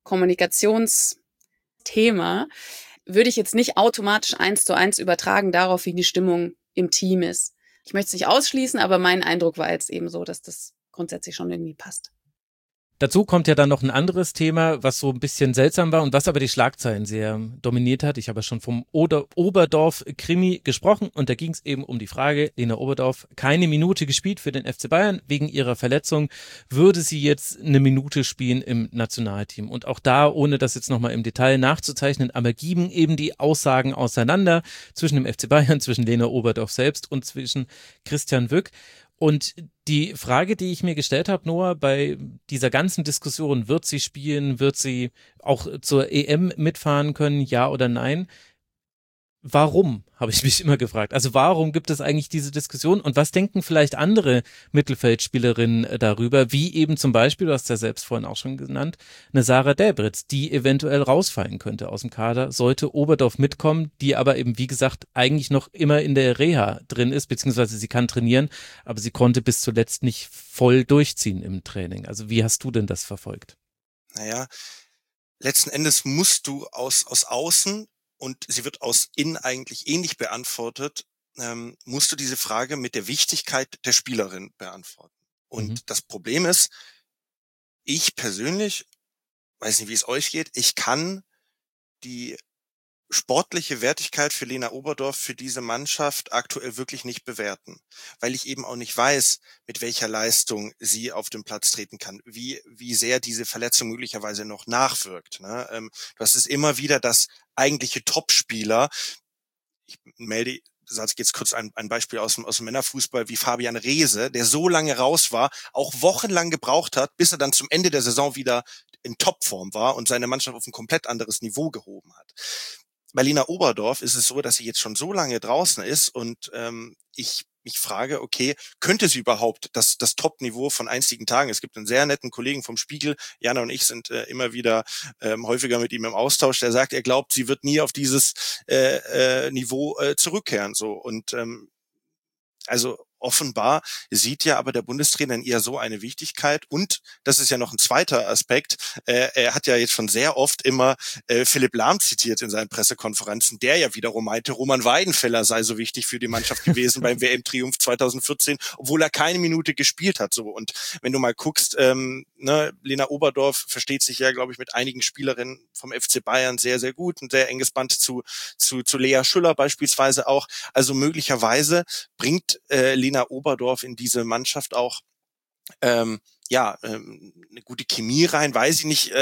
Kommunikationsthema, würde ich jetzt nicht automatisch 1:1 übertragen darauf, wie die Stimmung im Team ist. Ich möchte es nicht ausschließen, aber mein Eindruck war jetzt eben so, dass das grundsätzlich schon irgendwie passt. Dazu kommt ja dann noch ein anderes Thema, was so ein bisschen seltsam war und was aber die Schlagzeilen sehr dominiert hat. Ich habe schon vom Oberdorf-Krimi gesprochen und da ging es eben um die Frage, Lena Oberdorf, keine Minute gespielt für den FC Bayern wegen ihrer Verletzung. Würde sie jetzt eine Minute spielen im Nationalteam? Und auch da, ohne das jetzt nochmal im Detail nachzuzeichnen, aber geben eben die Aussagen auseinander zwischen dem FC Bayern, zwischen Lena Oberdorf selbst und zwischen Christian Wück. Und die Frage, die ich mir gestellt habe, Noah, bei dieser ganzen Diskussion, wird sie spielen, wird sie auch zur EM mitfahren können, ja oder nein? Warum, habe ich mich immer gefragt. Also warum gibt es eigentlich diese Diskussion und was denken vielleicht andere Mittelfeldspielerinnen darüber, wie eben zum Beispiel, du hast ja selbst vorhin auch schon genannt, eine Sarah Delbritz, die eventuell rausfallen könnte aus dem Kader, sollte Oberdorf mitkommen, die aber eben, wie gesagt, eigentlich noch immer in der Reha drin ist, beziehungsweise sie kann trainieren, aber sie konnte bis zuletzt nicht voll durchziehen im Training. Also wie hast du denn das verfolgt? Naja, letzten Endes musst du aus außen, und sie wird aus innen eigentlich ähnlich beantwortet, musst du diese Frage mit der Wichtigkeit der Spielerin beantworten. Mhm. Und das Problem ist, ich persönlich, weiß nicht, wie es euch geht, ich kann die sportliche Wertigkeit für Lena Oberdorf, für diese Mannschaft aktuell wirklich nicht bewerten, weil ich eben auch nicht weiß, mit welcher Leistung sie auf den Platz treten kann, wie sehr diese Verletzung möglicherweise noch nachwirkt. Ne? Das ist immer wieder das eigentliche Topspieler. Ich sage jetzt kurz ein Beispiel aus dem Männerfußball, wie Fabian Reese, der so lange raus war, auch wochenlang gebraucht hat, bis er dann zum Ende der Saison wieder in Topform war und seine Mannschaft auf ein komplett anderes Niveau gehoben hat. Bei Lena Oberdorf ist es so, dass sie jetzt schon so lange draußen ist und ich mich frage, okay, könnte sie überhaupt das Top-Niveau von einstigen Tagen? Es gibt einen sehr netten Kollegen vom Spiegel, Jana und ich sind immer wieder häufiger mit ihm im Austausch, der sagt, er glaubt, sie wird nie auf dieses Niveau zurückkehren. So und also offenbar sieht ja aber der Bundestrainer in ihr so eine Wichtigkeit und das ist ja noch ein zweiter Aspekt. Er hat ja jetzt schon sehr oft immer Philipp Lahm zitiert in seinen Pressekonferenzen, der ja wiederum meinte, Roman Weidenfeller sei so wichtig für die Mannschaft gewesen beim WM-Triumph 2014, obwohl er keine Minute gespielt hat. So und wenn du mal guckst, Lena Oberdorf versteht sich ja, glaube ich, mit einigen Spielerinnen vom FC Bayern sehr, sehr gut, ein sehr enges Band zu Lea Schüller beispielsweise auch. Also möglicherweise bringt Lena Oberdorf in diese Mannschaft auch eine gute Chemie rein, weiß ich nicht,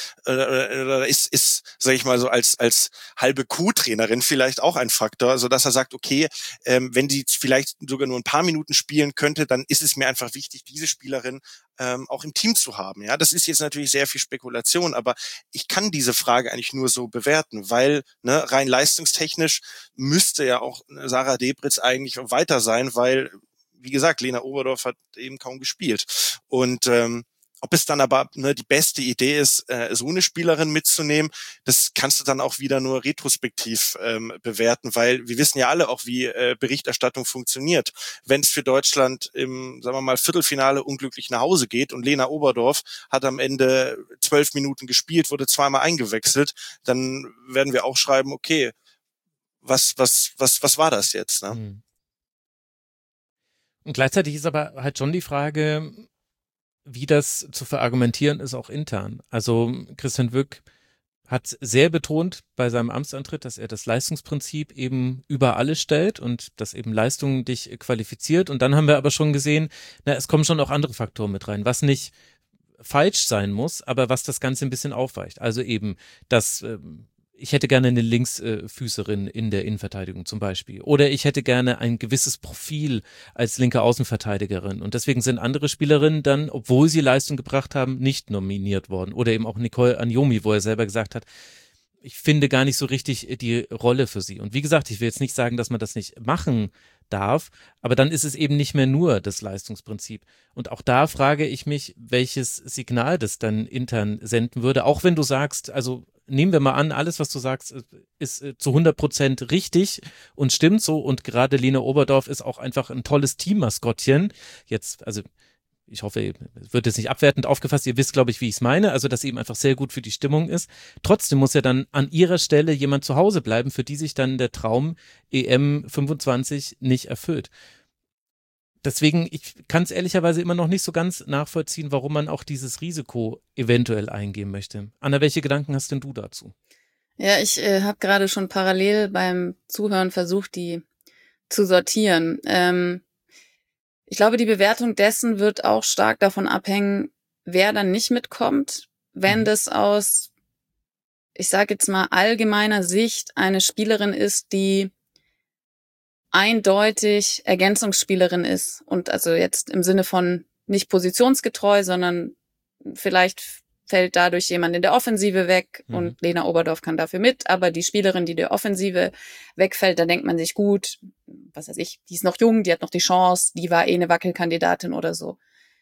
ist, sag ich mal so, als halbe Kuh-Trainerin vielleicht auch ein Faktor, so dass er sagt, okay, wenn die vielleicht sogar nur ein paar Minuten spielen könnte, dann ist es mir einfach wichtig, diese Spielerin auch im Team zu haben. Ja, das ist jetzt natürlich sehr viel Spekulation, aber ich kann diese Frage eigentlich nur so bewerten, weil rein leistungstechnisch müsste ja auch Sarah Debritz eigentlich weiter sein, weil wie gesagt, Lena Oberdorf hat eben kaum gespielt. Und ob es dann aber die beste Idee ist, so eine Spielerin mitzunehmen, das kannst du dann auch wieder nur retrospektiv bewerten, weil wir wissen ja alle auch, wie Berichterstattung funktioniert. Wenn es für Deutschland im, sagen wir mal, Viertelfinale unglücklich nach Hause geht und Lena Oberdorf hat am Ende 12 Minuten gespielt, wurde zweimal eingewechselt, dann werden wir auch schreiben, okay, was war das jetzt? Ne? Mhm. Und gleichzeitig ist aber halt schon die Frage, wie das zu verargumentieren ist, auch intern. Also Christian Wück hat sehr betont bei seinem Amtsantritt, dass er das Leistungsprinzip eben über alles stellt und dass eben Leistung dich qualifiziert. Und dann haben wir aber schon gesehen, es kommen schon auch andere Faktoren mit rein, was nicht falsch sein muss, aber was das Ganze ein bisschen aufweicht. Also eben, dass ich hätte gerne eine Linksfüßerin in der Innenverteidigung zum Beispiel. Oder ich hätte gerne ein gewisses Profil als linke Außenverteidigerin. Und deswegen sind andere Spielerinnen dann, obwohl sie Leistung gebracht haben, nicht nominiert worden. Oder eben auch Nicole Anjomi, wo er selber gesagt hat, ich finde gar nicht so richtig die Rolle für sie. Und wie gesagt, ich will jetzt nicht sagen, dass man das nicht machen darf, aber dann ist es eben nicht mehr nur das Leistungsprinzip. Und auch da frage ich mich, welches Signal das dann intern senden würde, auch wenn du sagst, also nehmen wir mal an, alles, was du sagst, ist zu 100% richtig und stimmt so und gerade Lena Oberdorf ist auch einfach ein tolles Teammaskottchen. Jetzt, also ich hoffe, es wird jetzt nicht abwertend aufgefasst, ihr wisst, glaube ich, wie ich es meine, also dass eben einfach sehr gut für die Stimmung ist. Trotzdem muss ja dann an ihrer Stelle jemand zu Hause bleiben, für die sich dann der Traum EM 25 nicht erfüllt. Deswegen, ich kann es ehrlicherweise immer noch nicht so ganz nachvollziehen, warum man auch dieses Risiko eventuell eingehen möchte. Anna, welche Gedanken hast denn du dazu? Ja, ich habe gerade schon parallel beim Zuhören versucht, die zu sortieren. Ich glaube, die Bewertung dessen wird auch stark davon abhängen, wer dann nicht mitkommt. Wenn das aus, ich sage jetzt mal, allgemeiner Sicht eine Spielerin ist, die eindeutig Ergänzungsspielerin ist und also jetzt im Sinne von nicht positionsgetreu, sondern vielleicht fällt dadurch jemand in der Offensive weg und Lena Oberdorf kann dafür mit, aber die Spielerin, die der Offensive wegfällt, da denkt man sich, gut, was weiß ich, die ist noch jung, die hat noch die Chance, die war eine Wackelkandidatin oder so.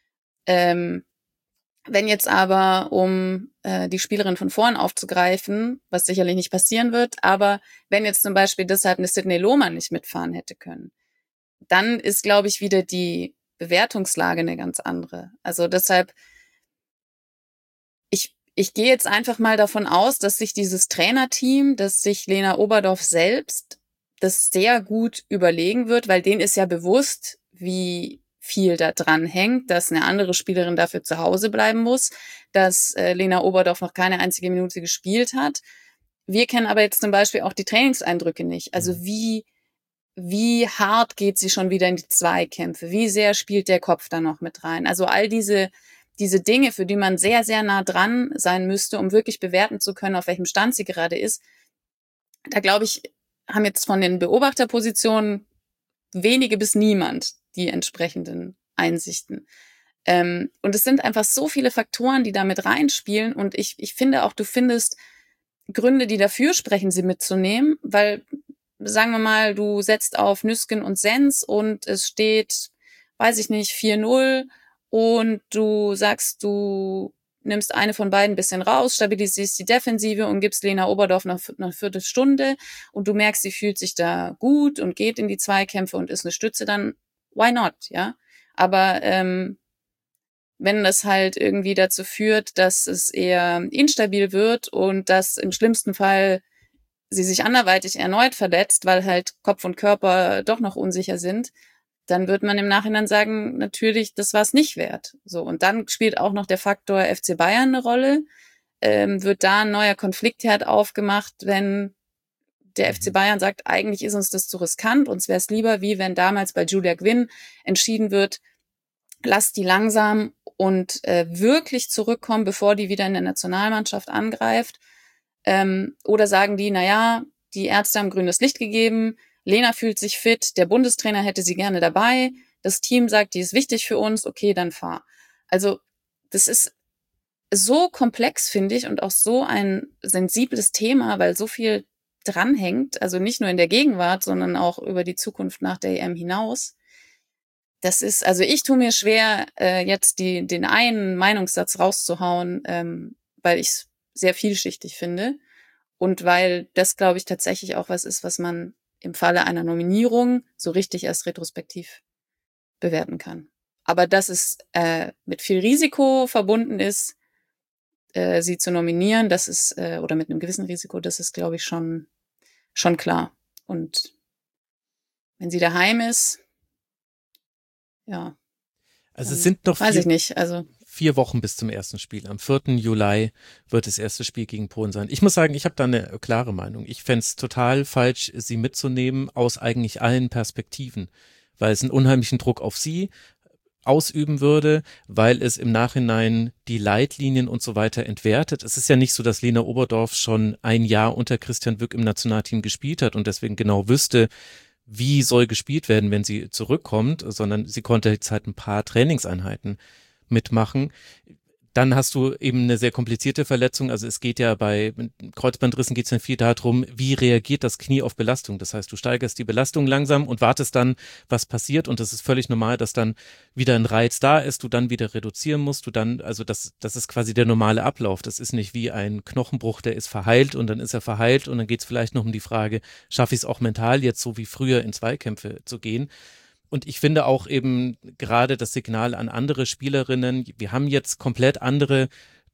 Wenn jetzt aber, um die Spielerin von vorn aufzugreifen, was sicherlich nicht passieren wird, aber wenn jetzt zum Beispiel deshalb eine Sydney Lohmann nicht mitfahren hätte können, dann ist, glaube ich, wieder die Bewertungslage eine ganz andere. Also deshalb, Ich gehe jetzt einfach mal davon aus, dass sich dieses Trainerteam, dass sich Lena Oberdorf selbst das sehr gut überlegen wird, weil denen ist ja bewusst, wie viel da dran hängt, dass eine andere Spielerin dafür zu Hause bleiben muss, dass Lena Oberdorf noch keine einzige Minute gespielt hat. Wir kennen aber jetzt zum Beispiel auch die Trainingseindrücke nicht. Also wie hart geht sie schon wieder in die Zweikämpfe? Wie sehr spielt der Kopf da noch mit rein? Also all diese Dinge, für die man sehr, sehr nah dran sein müsste, um wirklich bewerten zu können, auf welchem Stand sie gerade ist, da glaube ich, haben jetzt von den Beobachterpositionen wenige bis niemand die entsprechenden Einsichten. Und es sind einfach so viele Faktoren, die da mit reinspielen. Und ich finde auch, du findest Gründe, die dafür sprechen, sie mitzunehmen, weil, sagen wir mal, du setzt auf Nüsken und Sens und es steht, weiß ich nicht, 4-0 und du sagst, du nimmst eine von beiden ein bisschen raus, stabilisierst die Defensive und gibst Lena Oberdorf noch eine Viertelstunde und du merkst, sie fühlt sich da gut und geht in die Zweikämpfe und ist eine Stütze, dann why not, ja? Aber wenn das halt irgendwie dazu führt, dass es eher instabil wird und dass im schlimmsten Fall sie sich anderweitig erneut verletzt, weil halt Kopf und Körper doch noch unsicher sind, dann wird man im Nachhinein sagen, natürlich, das war es nicht wert. So, und dann spielt auch noch der Faktor FC Bayern eine Rolle. Wird da ein neuer Konfliktherd aufgemacht, wenn der FC Bayern sagt, eigentlich ist uns das zu riskant, uns wäre es lieber, wie wenn damals bei Julia Gwynn entschieden wird, lasst die langsam und wirklich zurückkommen, bevor die wieder in der Nationalmannschaft angreift. Oder sagen die, naja, die Ärzte haben grünes Licht gegeben, Lena fühlt sich fit, der Bundestrainer hätte sie gerne dabei, das Team sagt, die ist wichtig für uns, okay, dann fahr. Also das ist so komplex, finde ich, und auch so ein sensibles Thema, weil so viel dranhängt, also nicht nur in der Gegenwart, sondern auch über die Zukunft nach der EM hinaus. Das ist, also ich tue mir schwer, jetzt den einen Meinungssatz rauszuhauen, weil ich es sehr vielschichtig finde und weil das, glaube ich, tatsächlich auch was ist, was man im Falle einer Nominierung so richtig erst retrospektiv bewerten kann. Aber dass es mit viel Risiko verbunden ist, sie zu nominieren, das ist, oder mit einem gewissen Risiko, das ist, glaube ich, schon klar. Und wenn sie daheim ist, ja. Also es sind noch weiß ich nicht, also 4 Wochen bis zum ersten Spiel. Am 4. Juli wird das erste Spiel gegen Polen sein. Ich muss sagen, ich habe da eine klare Meinung. Ich fände es total falsch, sie mitzunehmen aus eigentlich allen Perspektiven, weil es einen unheimlichen Druck auf sie ausüben würde, weil es im Nachhinein die Leitlinien und so weiter entwertet. Es ist ja nicht so, dass Lena Oberdorf schon ein Jahr unter Christian Wück im Nationalteam gespielt hat und deswegen genau wüsste, wie soll gespielt werden, wenn sie zurückkommt, sondern sie konnte jetzt halt ein paar Trainingseinheiten mitmachen. Dann hast du eben eine sehr komplizierte Verletzung. Also es geht ja bei Kreuzbandrissen geht es dann viel darum, wie reagiert das Knie auf Belastung. Das heißt, du steigerst die Belastung langsam und wartest dann, was passiert. Und das ist völlig normal, dass dann wieder ein Reiz da ist, du dann wieder reduzieren musst. Also das ist quasi der normale Ablauf. Das ist nicht wie ein Knochenbruch, der ist verheilt und dann ist er verheilt und dann geht es vielleicht noch um die Frage, schaffe ich es auch mental jetzt so wie früher in Zweikämpfe zu gehen? Und ich finde auch eben gerade das Signal an andere Spielerinnen, wir haben jetzt komplett andere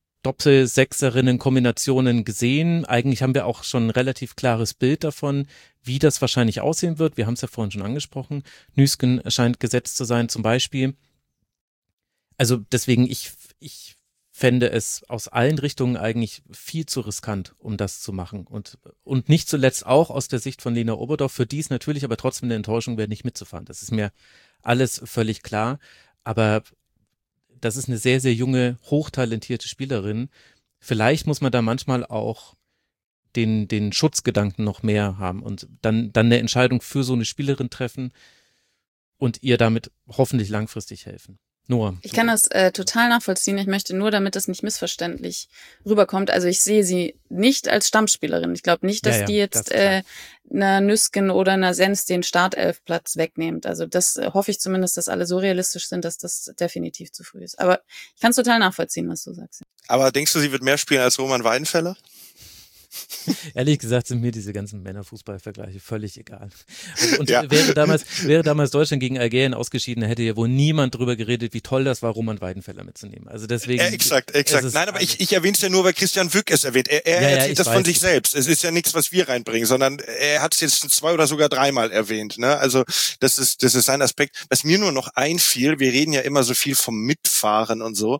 Doppel-Sechserinnen-Kombinationen gesehen. Eigentlich haben wir auch schon ein relativ klares Bild davon, wie das wahrscheinlich aussehen wird. Wir haben es ja vorhin schon angesprochen. Nüsken scheint gesetzt zu sein zum Beispiel. Also deswegen, ich fände es aus allen Richtungen eigentlich viel zu riskant, um das zu machen. Und nicht zuletzt auch aus der Sicht von Lena Oberdorf, für die es natürlich aber trotzdem eine Enttäuschung wäre, nicht mitzufahren. Das ist mir alles völlig klar. Aber das ist eine sehr, sehr junge, hochtalentierte Spielerin. Vielleicht muss man da manchmal auch den Schutzgedanken noch mehr haben und dann eine Entscheidung für so eine Spielerin treffen und ihr damit hoffentlich langfristig helfen. Noah. Ich kann das total nachvollziehen. Ich möchte nur, damit das nicht missverständlich rüberkommt. Also ich sehe sie nicht als Stammspielerin. Ich glaube nicht, dass die jetzt einer Nüsken oder einer Sens den Startelfplatz wegnimmt. Also das hoffe ich zumindest, dass alle so realistisch sind, dass das definitiv zu früh ist. Aber ich kann es total nachvollziehen, was du sagst. Aber denkst du, sie wird mehr spielen als Roman Weidenfeller? Ehrlich gesagt sind mir diese ganzen Männerfußballvergleiche völlig egal. Und Ja. wäre damals Deutschland gegen Algerien ausgeschieden, hätte ja wohl niemand drüber geredet, wie toll das war, Roman Weidenfeller mitzunehmen. Also deswegen. Exakt. ist Nein, aber ich erwähne es ja nur, weil Christian Wück es erwähnt. Er erzählt das von sich selbst. Es ist ja nichts, was wir reinbringen, sondern er hat es jetzt 2 oder sogar 3-mal erwähnt. Ne? Also das ist sein Aspekt. Was mir nur noch einfiel, wir reden ja immer so viel vom Mitfahren und so.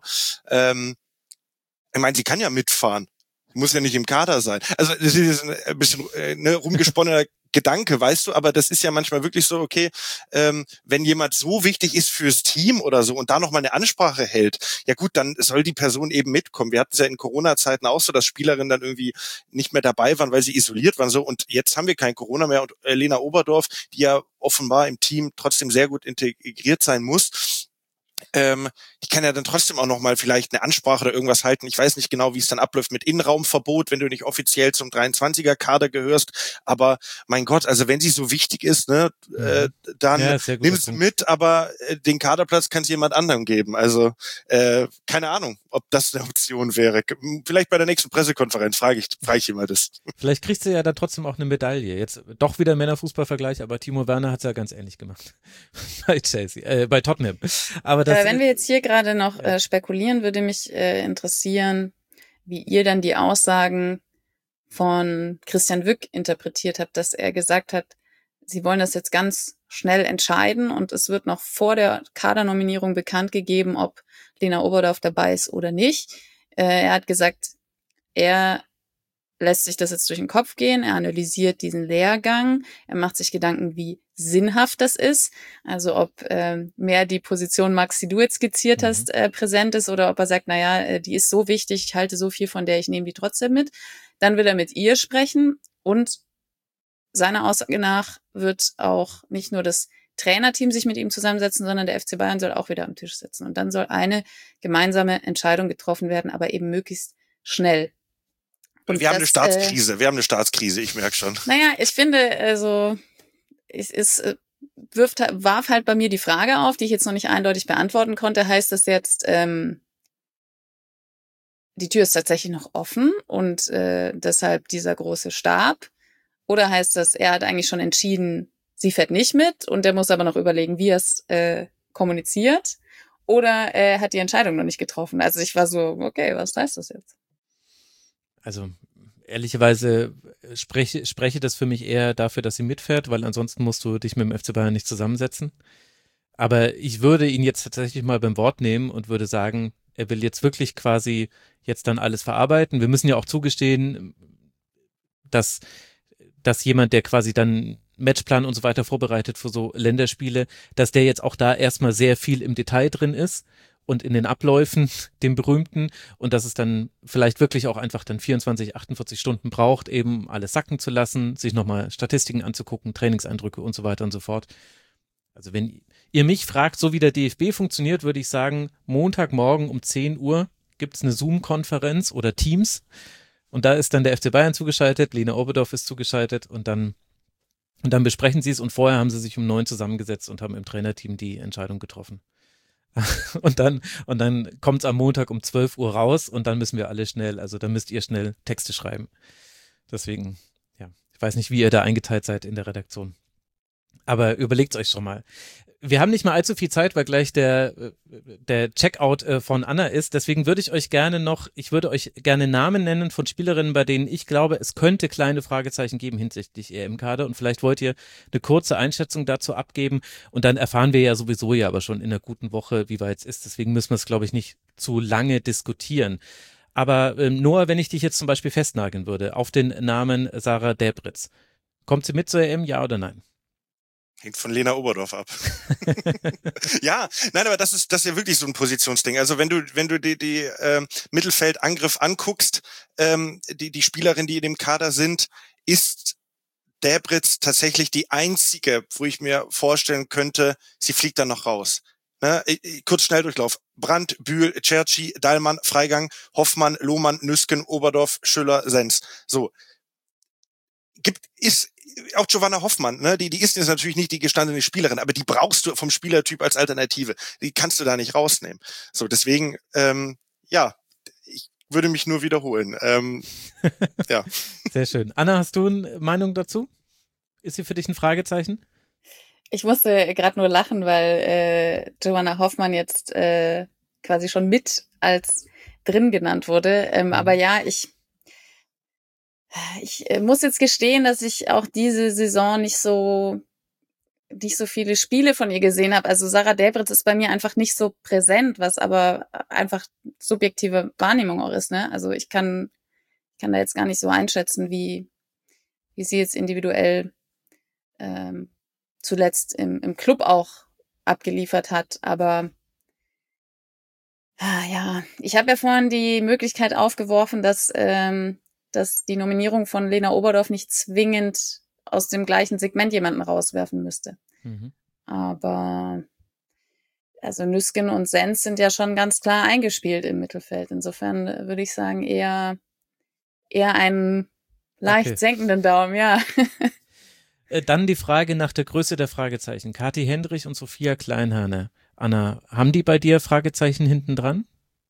Ich meine, sie kann ja mitfahren. Muss ja nicht im Kader sein. Also das ist ein bisschen rumgesponnener Gedanke, weißt du, aber das ist ja manchmal wirklich so, okay, wenn jemand so wichtig ist fürs Team oder so und da nochmal eine Ansprache hält, ja gut, dann soll die Person eben mitkommen. Wir hatten es ja in Corona-Zeiten auch so, dass Spielerinnen dann irgendwie nicht mehr dabei waren, weil sie isoliert waren so, und jetzt haben wir kein Corona mehr, und Lena Oberdorf, die ja offenbar im Team trotzdem sehr gut integriert sein muss, die kann ja dann trotzdem auch nochmal vielleicht eine Ansprache oder irgendwas halten. Ich weiß nicht genau, wie es dann abläuft mit Innenraumverbot, wenn du nicht offiziell zum 23er-Kader gehörst. Aber mein Gott, also wenn sie so wichtig ist, ne, dann nimm sie mit, aber den Kaderplatz kann es jemand anderem geben. Also keine Ahnung, ob das eine Option wäre. Vielleicht bei der nächsten Pressekonferenz frage ich immer das. Vielleicht kriegst du ja dann trotzdem auch eine Medaille. Jetzt doch wieder Männerfußballvergleich, aber Timo Werner hat es ja ganz ähnlich gemacht. bei Tottenham. Aber wenn wir jetzt hier gerade noch spekulieren, würde mich interessieren, wie ihr dann die Aussagen von Christian Wück interpretiert habt, dass er gesagt hat, sie wollen das jetzt ganz schnell entscheiden und es wird noch vor der Kadernominierung bekannt gegeben, ob Lena Oberdorf dabei ist oder nicht. Er hat gesagt, er lässt sich das jetzt durch den Kopf gehen, er analysiert diesen Lehrgang, er macht sich Gedanken, wie sinnhaft das ist, also ob mehr die Position, Max, die du jetzt skizziert hast, präsent ist, oder ob er sagt, naja, die ist so wichtig, ich halte so viel von der, ich nehme die trotzdem mit. Dann will er mit ihr sprechen und seiner Aussage nach wird auch nicht nur das Trainerteam sich mit ihm zusammensetzen, sondern der FC Bayern soll auch wieder am Tisch sitzen. Und dann soll eine gemeinsame Entscheidung getroffen werden, aber eben möglichst schnell. Und wir haben eine Staatskrise, ich merke schon. Naja, ich finde, also es warf halt bei mir die Frage auf, die ich jetzt noch nicht eindeutig beantworten konnte. Heißt das jetzt, die Tür ist tatsächlich noch offen und deshalb dieser große Stab? Oder heißt das, er hat eigentlich schon entschieden, sie fährt nicht mit und der muss aber noch überlegen, wie er es kommuniziert? Oder er hat die Entscheidung noch nicht getroffen? Also ich war so, okay, was heißt das jetzt? Also ehrlicherweise spreche das für mich eher dafür, dass sie mitfährt, weil ansonsten musst du dich mit dem FC Bayern nicht zusammensetzen. Aber ich würde ihn jetzt tatsächlich mal beim Wort nehmen und würde sagen, er will jetzt wirklich quasi jetzt dann alles verarbeiten. Wir müssen ja auch zugestehen, dass jemand, der quasi dann Matchplan und so weiter vorbereitet für so Länderspiele, dass der jetzt auch da erstmal sehr viel im Detail drin ist und in den Abläufen, dem berühmten, und dass es dann vielleicht wirklich auch einfach dann 24, 48 Stunden braucht, eben alles sacken zu lassen, sich nochmal Statistiken anzugucken, Trainingseindrücke und so weiter und so fort. Also wenn ihr mich fragt, so wie der DFB funktioniert, würde ich sagen, Montagmorgen um 10 Uhr gibt's eine Zoom-Konferenz oder Teams und da ist dann der FC Bayern zugeschaltet, Lena Oberdorf ist zugeschaltet und dann besprechen sie es und vorher haben sie sich um 9 zusammengesetzt und haben im Trainerteam die Entscheidung getroffen. Und dann kommt es am Montag um 12 Uhr raus und dann müssen wir alle schnell, also dann müsst ihr schnell Texte schreiben. Deswegen, ja, ich weiß nicht, wie ihr da eingeteilt seid in der Redaktion. Aber überlegt euch schon mal. Wir haben nicht mal allzu viel Zeit, weil gleich der Checkout von Anna ist. Deswegen würde ich euch gerne Namen nennen von Spielerinnen, bei denen ich glaube, es könnte kleine Fragezeichen geben hinsichtlich EM-Kader. Und vielleicht wollt ihr eine kurze Einschätzung dazu abgeben. Und dann erfahren wir ja sowieso aber schon in einer guten Woche, wie weit es ist. Deswegen müssen wir es, glaube ich, nicht zu lange diskutieren. Aber Noah, wenn ich dich jetzt zum Beispiel festnageln würde auf den Namen Sarah Däbritz, kommt sie mit zur EM, ja oder nein? Hängt von Lena Oberdorf ab. Ja, nein, aber das ist ja wirklich so ein Positionsding. Also wenn du die Mittelfeldangriff anguckst, die Spielerin, die in dem Kader sind, ist Däbritz tatsächlich die einzige, wo ich mir vorstellen könnte, sie fliegt dann noch raus. Ne? Kurz Schnelldurchlauf. Brandt, Bühl, Cerci, Dahlmann, Freigang, Hoffmann, Lohmann, Nüsken, Oberdorf, Schüller, Sens. So. Ist auch Giovanna Hoffmann, ne? Die ist jetzt natürlich nicht die gestandene Spielerin, aber die brauchst du vom Spielertyp als Alternative. Die kannst du da nicht rausnehmen. So, deswegen, ja, ich würde mich nur wiederholen. Ja. Sehr schön. Anna, hast du eine Meinung dazu? Ist sie für dich ein Fragezeichen? Ich musste gerade nur lachen, weil Joanna Hoffmann jetzt quasi schon mit als drin genannt wurde. Aber ja, ich muss jetzt gestehen, dass ich auch diese Saison nicht so viele Spiele von ihr gesehen habe. Also Sarah Delbrück ist bei mir einfach nicht so präsent, was aber einfach subjektive Wahrnehmung auch ist, ne? Also ich kann da jetzt gar nicht so einschätzen, wie sie jetzt individuell zuletzt im Club auch abgeliefert hat. Aber ja, ich habe ja vorhin die Möglichkeit aufgeworfen, dass die Nominierung von Lena Oberdorf nicht zwingend aus dem gleichen Segment jemanden rauswerfen müsste. Mhm. Aber also Nüsken und Sens sind ja schon ganz klar eingespielt im Mittelfeld. Insofern würde ich sagen, eher einen leicht senkenden Daumen, ja. Dann die Frage nach der Größe der Fragezeichen. Kathi Hendrich und Sophia Kleinhane. Anna, haben die bei dir Fragezeichen hinten dran?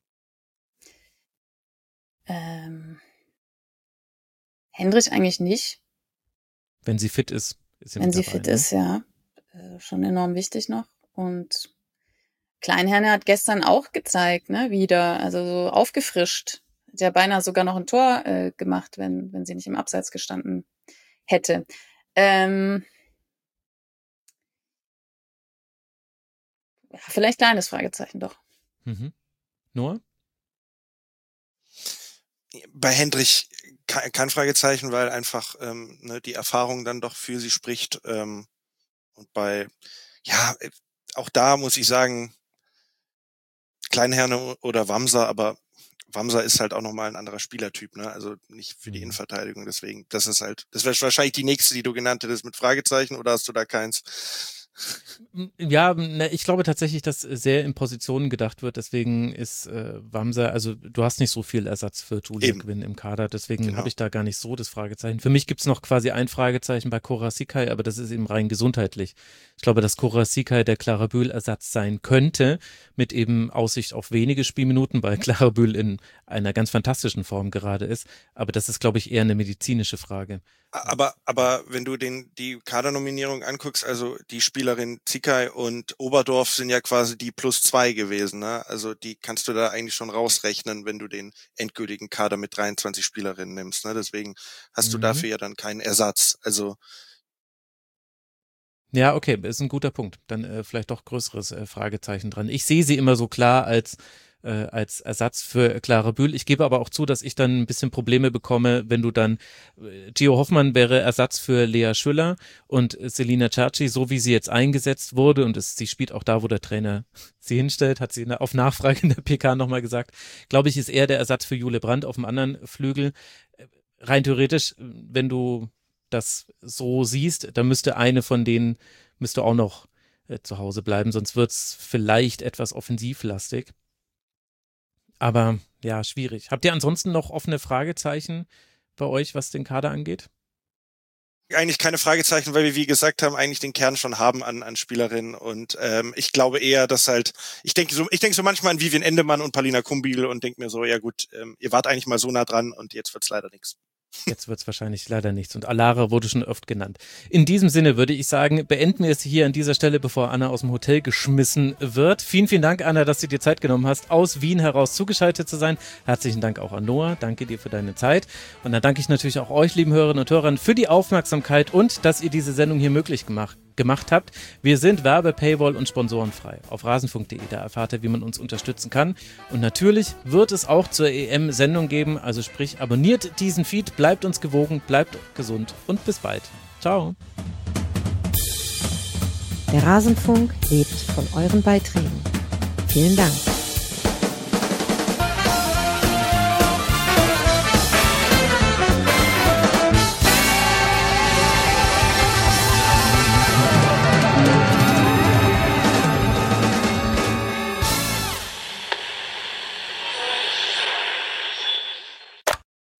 Hendrich eigentlich nicht. Wenn sie fit ist. Wenn sie fit ist, ja. Schon enorm wichtig noch. Und Kleinhane hat gestern auch gezeigt, ne, wieder, also so aufgefrischt. Hat ja beinahe sogar noch ein Tor gemacht, wenn sie nicht im Abseits gestanden hätte. Ja, vielleicht kleines Fragezeichen doch. Mhm. Noah? Bei Hendrich kein Fragezeichen, weil einfach die Erfahrung dann doch für sie spricht. Und auch da muss ich sagen, Kleinhane oder Wamser, aber Wamser ist halt auch nochmal ein anderer Spielertyp, ne? Also nicht für die Innenverteidigung, deswegen, das wäre wahrscheinlich die nächste, die du genannt hättest mit Fragezeichen, oder hast du da keins? Ja, ich glaube tatsächlich, dass sehr in Positionen gedacht wird, deswegen ist Wamser, also du hast nicht so viel Ersatz für Julia Quinn im Kader, deswegen habe ich da gar nicht so das Fragezeichen. Für mich gibt's noch quasi ein Fragezeichen bei Cora Sikai, aber das ist eben rein gesundheitlich. Ich glaube, dass Cora Sikai der Clara Bühl Ersatz sein könnte, mit eben Aussicht auf wenige Spielminuten, weil Clara Bühl in einer ganz fantastischen Form gerade ist, aber das ist, glaube ich, eher eine medizinische Frage. Aber wenn du die Kadernominierung anguckst, also die Spielerin Sikai und Oberdorf sind ja quasi die +2 gewesen, ne? Also die kannst du da eigentlich schon rausrechnen, wenn du den endgültigen Kader mit 23 Spielerinnen nimmst, ne? Deswegen hast du dafür ja dann keinen Ersatz. Also ja, okay, ist ein guter Punkt. Dann vielleicht doch größeres Fragezeichen dran. Ich sehe sie immer so klar als Ersatz für Clara Bühl. Ich gebe aber auch zu, dass ich dann ein bisschen Probleme bekomme, wenn du dann Gio Hoffmann wäre Ersatz für Lea Schüller und Selina Cerci, so wie sie jetzt eingesetzt wurde, und sie spielt auch da, wo der Trainer sie hinstellt, hat sie auf Nachfrage in der PK nochmal gesagt, glaube ich, ist eher der Ersatz für Jule Brandt auf dem anderen Flügel. Rein theoretisch, wenn du das so siehst, dann müsste eine von denen auch noch zu Hause bleiben, sonst wird's vielleicht etwas offensivlastig. Aber ja, schwierig. Habt ihr ansonsten noch offene Fragezeichen bei euch, was den Kader angeht? Eigentlich keine Fragezeichen, weil wir, wie gesagt haben, eigentlich den Kern schon haben an Spielerinnen. Und ich glaube eher, dass halt, ich denke so manchmal an Vivian Endemann und Paulina Kumbiel und denke mir so, ja gut, ihr wart eigentlich mal so nah dran und jetzt wird's leider nichts. Jetzt wird's wahrscheinlich leider nichts. Und Alara wurde schon oft genannt. In diesem Sinne würde ich sagen, beenden wir es hier an dieser Stelle, bevor Anna aus dem Hotel geschmissen wird. Vielen, vielen Dank, Anna, dass du dir Zeit genommen hast, aus Wien heraus zugeschaltet zu sein. Herzlichen Dank auch an Noah. Danke dir für deine Zeit. Und dann danke ich natürlich auch euch, lieben Hörerinnen und Hörern, für die Aufmerksamkeit und dass ihr diese Sendung hier möglich gemacht habt. Wir sind Werbe-, Paywall- und sponsorenfrei. Auf rasenfunk.de, da erfahrt ihr, wie man uns unterstützen kann. Und natürlich wird es auch zur EM-Sendung geben, also sprich, abonniert diesen Feed, bleibt uns gewogen, bleibt gesund und bis bald. Ciao. Der Rasenfunk lebt von euren Beiträgen. Vielen Dank.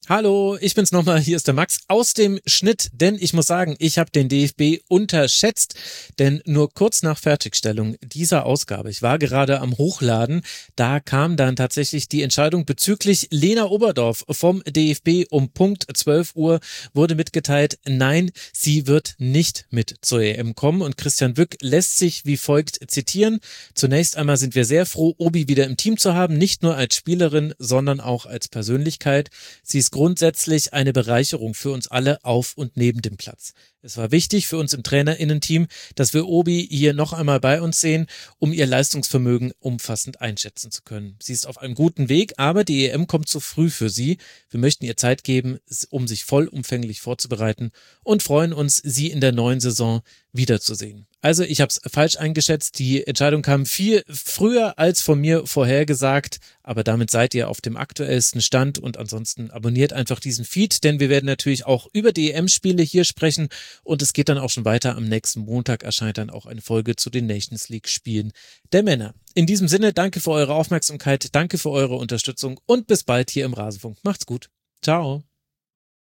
Hallo, ich bin's nochmal, hier ist der Max aus dem Schnitt, denn ich muss sagen, ich habe den DFB unterschätzt, denn nur kurz nach Fertigstellung dieser Ausgabe, ich war gerade am Hochladen, da kam dann tatsächlich die Entscheidung bezüglich Lena Oberdorf vom DFB. Um Punkt 12 Uhr wurde mitgeteilt, nein, sie wird nicht mit zur EM kommen, und Christian Wück lässt sich wie folgt zitieren: Zunächst einmal sind wir sehr froh, Obi wieder im Team zu haben, nicht nur als Spielerin, sondern auch als Persönlichkeit. Sie ist grundsätzlich eine Bereicherung für uns alle auf und neben dem Platz. Es war wichtig für uns im TrainerInnen-Team, dass wir Obi hier noch einmal bei uns sehen, um ihr Leistungsvermögen umfassend einschätzen zu können. Sie ist auf einem guten Weg, aber die EM kommt zu früh für sie. Wir möchten ihr Zeit geben, um sich vollumfänglich vorzubereiten, und freuen uns, sie in der neuen Saison wiederzusehen. Also ich habe es falsch eingeschätzt, die Entscheidung kam viel früher als von mir vorhergesagt, aber damit seid ihr auf dem aktuellsten Stand, und ansonsten abonniert einfach diesen Feed, denn wir werden natürlich auch über die EM-Spiele hier sprechen, und es geht dann auch schon weiter. Am nächsten Montag erscheint dann auch eine Folge zu den Nations League-Spielen der Männer. In diesem Sinne, danke für eure Aufmerksamkeit, danke für eure Unterstützung und bis bald hier im Rasenfunk. Macht's gut. Ciao.